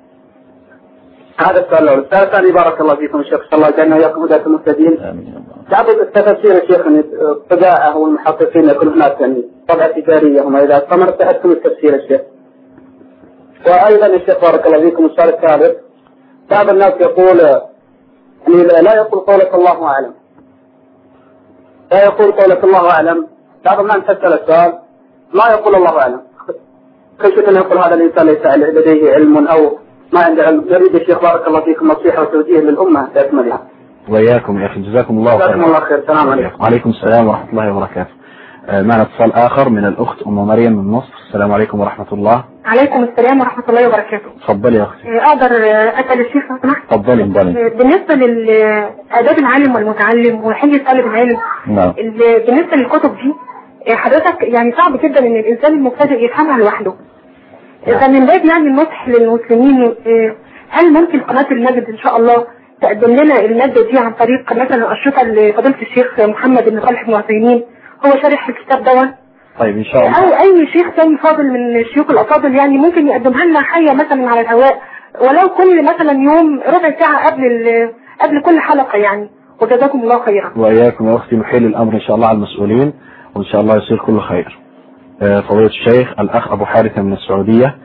هذا السؤال الأول. السؤال الثاني بارك الله فيكم الشيخ صلى الله عليه وسلم وإياكم هداة المهتدين. بعض التفاسير الشيخ أن الطباعة والمحققين يكون هناك يعني طبعة تجارية هم إذا استمرت تحكم التفسير الشيخ. وأيضا الشيخ بارك الله فيكم السؤال الثالث، بعض الناس يقول يعني لا يقول قولك الله أعلم، لا يقول قولك الله أعلم. بعض الناس تسأل السؤال ما يقول الله أعلم، خشية أن يقول هذا الإنسان ليس لديه علم أو ما عنده علم. نريد الشيخ بارك الله فيكم نصيحة وتوجيه للأمة بأكملها. وإياكم يا أخي، جزاكم الله خير. جزاكم الله خير. السلام عليكم. وعليكم السلام ورحمة الله وبركاته. معنا اتصال آخر من الأخت أم مريم من مصر. السلام عليكم ورحمة الله. عليكم السلام ورحمة الله وبركاته. تفضلي يا أختي. أقدر أسأل الشيخ لو سمحت؟ تفضلي. بالنسبة لآداب العالم والمتعلم وحجة طالب العلم، نعم. بالنسبة للكتب دي حضرتك يعني صعب جدا إن الإنسان المبتدئ يفهمها لوحده. فمن باب يعني النصح للمسلمين، هل ممكن قناة المجد إن شاء الله تقدم لنا المادة دي عن طريق مثلا أشرطة لفضيلة الشيخ محمد بن صالح بن عثيمين، هو شارح الكتاب ده؟ طيب إن شاء الله. أو أي شيخ ثاني فاضل من الشيوخ الأفاضل يعني ممكن يقدمها لنا حية مثلا على الهواء، ولو كل مثلا يوم ربع ساعة قبل كل حلقة يعني. وجزاكم الله خيرا. وإياكم يا أختي، نحيل الأمر إن شاء الله على المسؤولين وإن شاء الله يصير كل خير. فضيلة الشيخ الأخ أبو حارثة من السعودية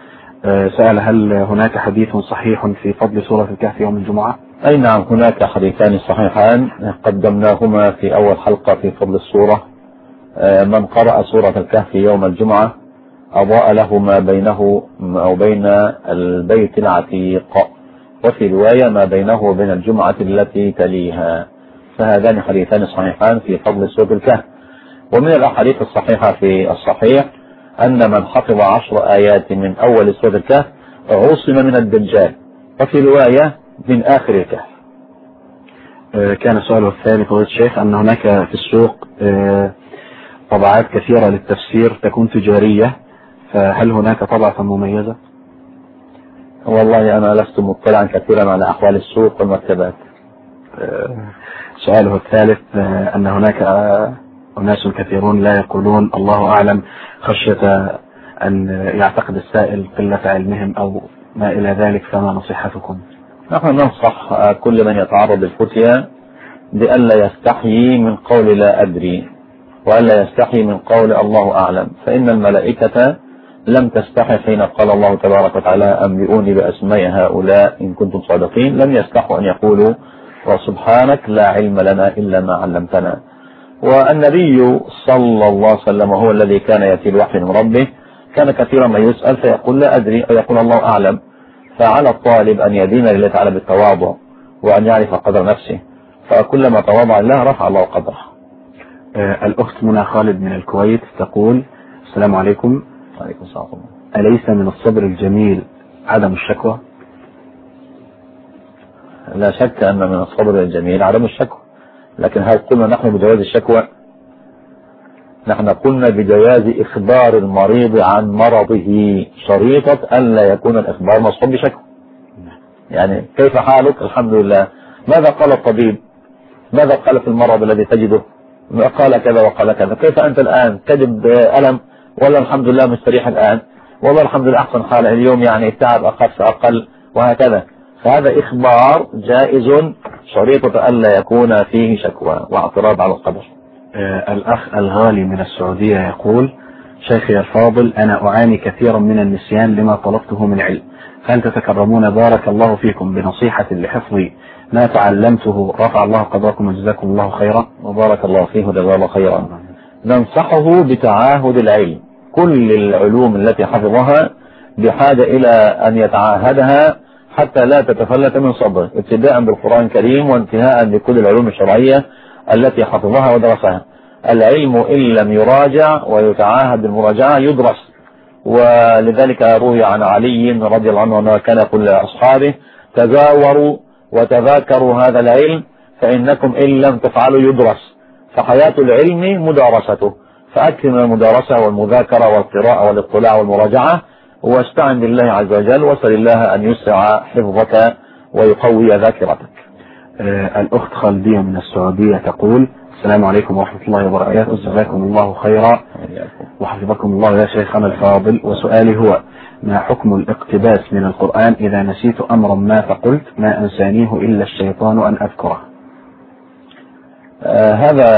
سأل هل هناك حديث صحيح في فضل سورة الكهف يوم الجمعة؟ أي نعم، هناك حديثان صحيحان قدمناهما في أول حلقة في فضل السورة. من قرأ سورة الكهف يوم الجمعة أضاء له ما بينه أو بين البيت العتيق، وفي رواية ما بينه وبين الجمعة التي تليها. فهذان حديثان صحيحان في فضل سورة الكهف. ومن الأحاديث الصحيحة في الصحيح أن من حفظ 10 آيات من أول سورة الكهف عصم من الدجال، وفي رواية من آخر الكهف. كان السؤال الثاني فضيلة الشيخ أن هناك في السوق طبعات كثيرة للتفسير تكون تجارية، فهل هناك طبعة مميزة؟ والله أنا لست مطلعا كثيرا على أحوال السوق والمكتبات. سؤاله الثالث أن هناك أناس كثيرون لا يقولون الله أعلم خشية أن يعتقد السائل قلة علمهم أو ما إلى ذلك، فما نصيحتكم؟ نحن ننصح كل من يتعرض للفتيا بألا يستحيي من قول لا أدري، وألا يستحيي من قول الله أعلم، فإن الملائكة لم تستحي حين قال الله تبارك وتعالى أنبئوني بأسماء هؤلاء إن كنتم صادقين، لم يستحوا أن يقولوا وسبحانك لا علم لنا إلا ما علمتنا. والنبي صلى الله عليه وسلم هو الذي كان يأتي الوحي من ربه، كان كثيرا ما يسأل فيقول لا أدري أو يقول الله أعلم. فعلى الطالب أن يدين لله تعالى بالتواضع وأن يعرف قدر نفسه، فكلما تواضع الله رفع الله قدره. الأخت منى خالد من الكويت تقول السلام عليكم. عليكم السلام. أليس من الصبر الجميل عدم الشكوى؟ لا شك أن من الصبر الجميل عدم الشكوى، لكن هل قلنا نحن بجواز الشكوى؟ نحن قلنا بجواز إخبار المريض عن مرضه، شريطة ألا يكون الإخبار مصحوب بشكوى. يعني كيف حالك؟ الحمد لله. ماذا قال الطبيب؟ ماذا قال في المرض الذي تجده؟ قال كذا وقال كذا. كيف أنت الآن؟ تجد ألم ولا الحمد لله مستريح الآن؟ والله الحمد لله أحسن حال اليوم، يعني التعب أخف أقل وهكذا. فهذا إخبار جائز، شريطة ألا يكون فيه شكوى واعتراض على القدر. الأخ الغالي من السعودية يقول شيخي الفاضل أنا أعاني كثيرا من النسيان لما طلبته من علم، هل تتكرمون بارك الله فيكم بنصيحة لحفظ ما تعلمته رفع الله قدركم وجزاكم الله خيرا؟ وبارك الله فيه وجزاه الله خيرا. ننصحه بتعاهد العلم، كل العلوم التي حفظها بحاجة إلى أن يتعاهدها حتى لا تتفلت من صدره، ابتداء بالقرآن الكريم وانتهاء بكل العلوم الشرعية التي حفظها ودرسها. العلم إن لم يراجع ويتعاهد بالمراجعة يدرس، ولذلك روي عن علي رضي الله عنه أنه كان يقول لأصحابه تزاوروا وتذاكروا هذا العلم فإنكم إن لم تفعلوا يدرس، فحياة العلم مدارسته، فأكثر من المدارسة والمذاكرة والقراءة والاطلاع والمراجعة، واستعن بالله عز وجل واسأل الله أن يسرع حفظك ويقوي ذاكرتك. الأخت خالدية من السعودية تقول السلام عليكم ورحمة الله وبركاته، جزاكم الله خيرا وحفظكم الله يا شيخنا الفاضل، وسؤالي هو ما حكم الاقتباس من القرآن إذا نسيت أمرا ما فقلت ما أنسانيه إلا الشيطان أن أذكره؟ هذا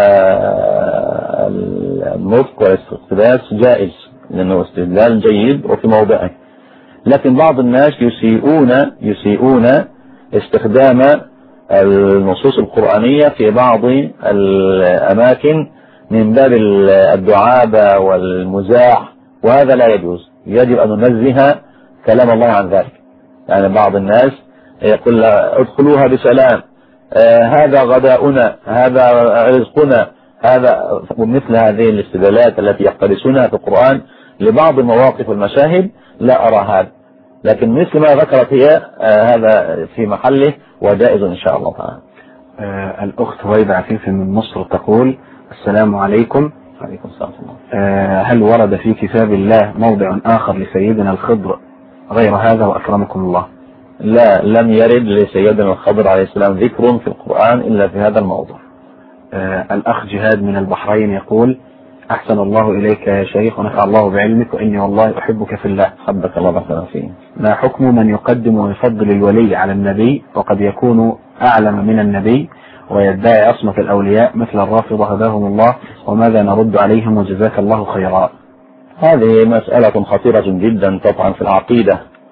النطق والاقتباس جائز لأنه استدلال جيد وفي موضعه، لكن بعض الناس يسيئون استخدام النصوص القرآنية في بعض الأماكن من باب الدعابة والمزاح، وهذا لا يجوز. يجب أن ننزه كلام الله عن ذلك. يعني بعض الناس يقول ادخلوها بسلام، هذا غداؤنا، هذا رزقنا، هذا ومثل هذه الاستدلالات التي يقتبسونها في القرآن لبعض المواقف والمشاهد لا أرى هذا، لكن مثل ما ذكرت هي هذا في محله وجائز إن شاء الله تعالى. الأخت هويدا عفيفي من مصر تقول السلام عليكم. عليكم السلام. هل ورد في كتاب الله موضع آخر لسيدنا الخضر غير هذا وأكرمكم الله؟ لا، لم يرد لسيدنا الخضر عليه السلام ذكر في القرآن إلا في هذا الموضع. الأخ جهاد من البحرين يقول أحسن الله إليك يا شيخ ونفع الله بعلمك وإني والله أحبك في الله. حبك الله بحنا فيه. ما حكم من يقدم ويفضل الولي على النبي وقد يكون أعلم من النبي ويدعي عصمة الأولياء مثل الرافضة هداهم الله، وماذا نرد عليهم وجزاك الله خيرا؟ هذه مسألة خطيرة جدا طبعا في العقيدة،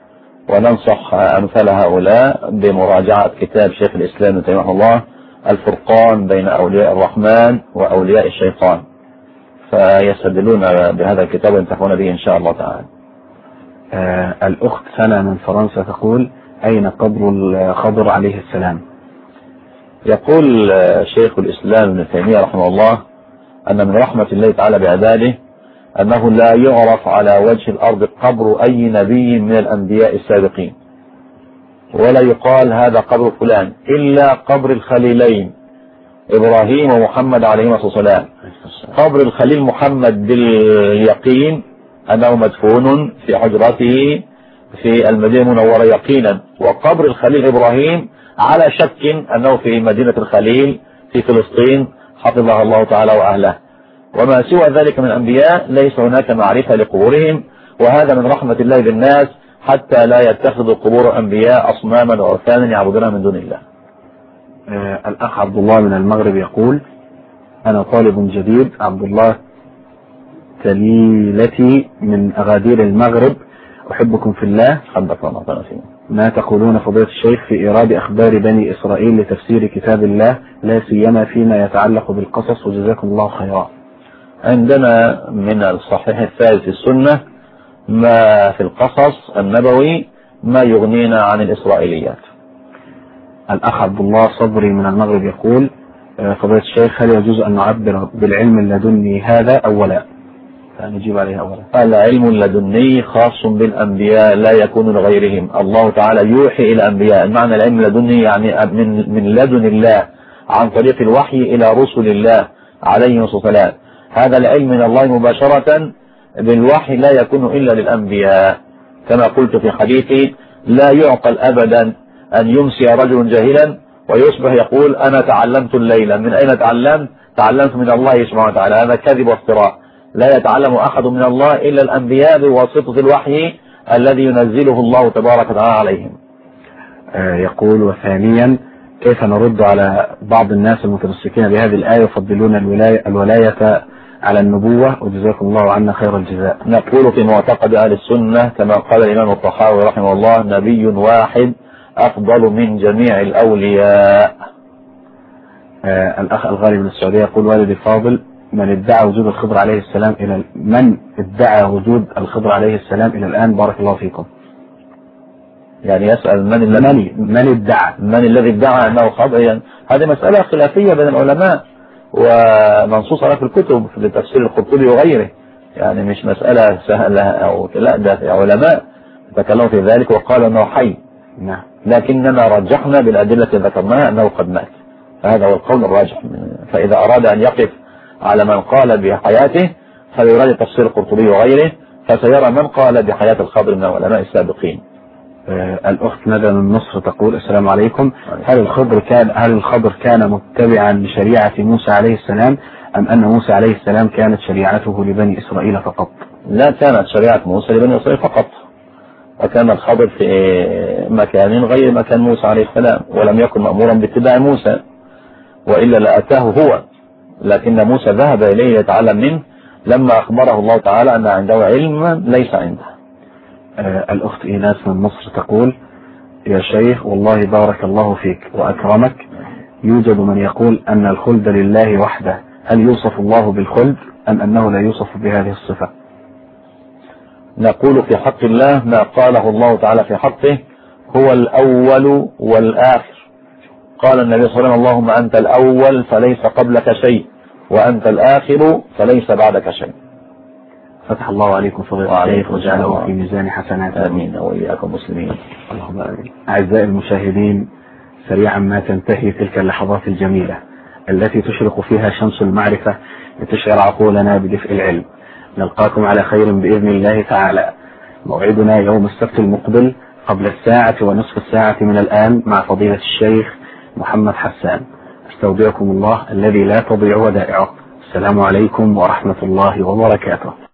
وننصح أمثال هؤلاء بمراجعة كتاب شيخ الإسلام ابن تيمية رحمه الله الفرقان بين أولياء الرحمن وأولياء الشيطان، فيستدلون بهذا الكتاب وينتفعون به إن شاء الله تعالى. الأخت سنة من فرنسا تقول: أين قبر الخضر عليه السلام؟ يقول شيخ الإسلام ابن تيمية رحمه الله أن من رحمة الله تعالى بعباده أنه لا يعرف على وجه الأرض قبر أي نبي من الأنبياء السابقين، ولا يقال هذا قبر فلان إلا قبر الخليلين إبراهيم ومحمد عليهما الصلاة والسلام. قبر الخليل محمد باليقين أنه مدفون في حجرته في المدينة المنورة يقينا، وقبر الخليل إبراهيم على شك أنه في مدينة الخليل في فلسطين حفظها الله تعالى وأهله. وما سوى ذلك من الأنبياء ليس هناك معرفة لقبورهم، وهذا من رحمة الله بالناس حتى لا يتخذوا قبور أنبياء أصناما وأوثانا يعبدونها من دون الله. الأخ عبد الله من المغرب يقول: أنا طالب جديد، عبد الله تليلتي من أغادير المغرب، أحبكم في الله. حبك الله تعالى فيه. ما تقولون فضيلة الشيخ في إيراد أخبار بني إسرائيل لتفسير كتاب الله، لا سيما فيما يتعلق بالقصص، وجزاكم الله خيرا. عندنا من الصحيح الثالث في السنة ما في القصص النبوي ما يغنينا عن الإسرائيليات. الأخ عبد الله صبري من المغرب يقول: فضيلة الشيخ، هل يجوز أن نعبر بالعلم اللدني هذا أولا؟ فنجيب عليه أولا. العلم اللدني خاص بالأنبياء لا يكون لغيرهم. الله تعالى يوحي إلى الأنبياء، معنى العلم اللدني يعني من لدن الله عن طريق الوحي إلى رسل الله عليهم الصلاة والسلام. هذا العلم من الله مباشرة بالوحي لا يكون إلا للأنبياء، كما قلت في حديثي: لا يعقل أبدا أن يمسي رجل جاهلا ويصبح يقول أنا تعلمت الليلة. من أين تعلمت؟ تعلمت من الله سبحانه وتعالى. هذا كذب وافتراء. لا يتعلم أحد من الله إلا الأنبياء بواسطة الوحي الذي ينزله الله تبارك وتعالى عليهم. يقول: وثانيا، كيف نرد على بعض الناس المتمسكين بهذه الآية يفضلون الولاية على النبوة، وجزاكم الله عنا خير الجزاء؟ نقول في معتقد أهل السنة كما قال الإمام الطحاوي رحمه الله: نبي واحد أفضل من جميع الأولياء. الأخ الغالي من السعودية يقول: والدي فاضل، من ادعى وجود الخضر عليه السلام إلى الآن بارك الله فيكم. يعني يسأل من الذي ادعى أنه خضر. يعني هذه مسألة خلافية بين العلماء ومنصوص عليها في الكتب في تفسير القرطبي وغيره، يعني مش مسألة سهلة أو لا، ده علماء تكلموا في ذلك وقالوا أنه حي. نعم. لكننا رجحنا بالأدلة التي ذكرناها أنه قد مات، فهذا هو القول الراجح. فإذا أراد أن يقف على من قال بحياته فليراجع تفسير القرطبي وغيره، فسيرى من قال بحياة الخضر من العلماء السابقين. الأخت ندى من مصر تقول: السلام عليكم، هل الخضر كان متبعا لشريعة موسى عليه السلام، أم أن موسى عليه السلام كانت شريعته لبني إسرائيل فقط؟ لا، كانت شريعة موسى لبني إسرائيل فقط، وكان الخضر في مكان غير مكان موسى عليه السلام، ولم يكن مأمورا باتباع موسى، وإلا لأتاه هو، لكن موسى ذهب إليه يتعلم منه لما أخبره الله تعالى أن عنده علم ليس عنده. الأخت إيناس من مصر تقول: يا شيخ، والله بارك الله فيك وأكرمك، يوجد من يقول أن الخلد لله وحده، هل يوصف الله بالخلد أم أنه لا يوصف بهذه الصفة؟ نقول في حق الله ما قاله الله تعالى في حقه: هو الأول والآخر. قال النبي صلى الله عليه وسلم: اللهم أنت الأول فليس قبلك شيء، وأنت الآخر فليس بعدك شيء. فتح الله عليكم فضيلة الشيخ وجعله في ميزان حسنات. آمين وإياكم مسلمين. اللهم آمين. أعزائي المشاهدين، سريعا ما تنتهي تلك اللحظات الجميلة التي تشرق فيها شمس المعرفة لتشعر عقولنا بدفء العلم. نلقاكم على خير بإذن الله تعالى. موعدنا يوم السبت المقبل قبل 1:30 من الآن مع فضيلة الشيخ محمد حسان. استودعكم الله الذي لا تضيع ودائعه. السلام عليكم ورحمة الله وبركاته.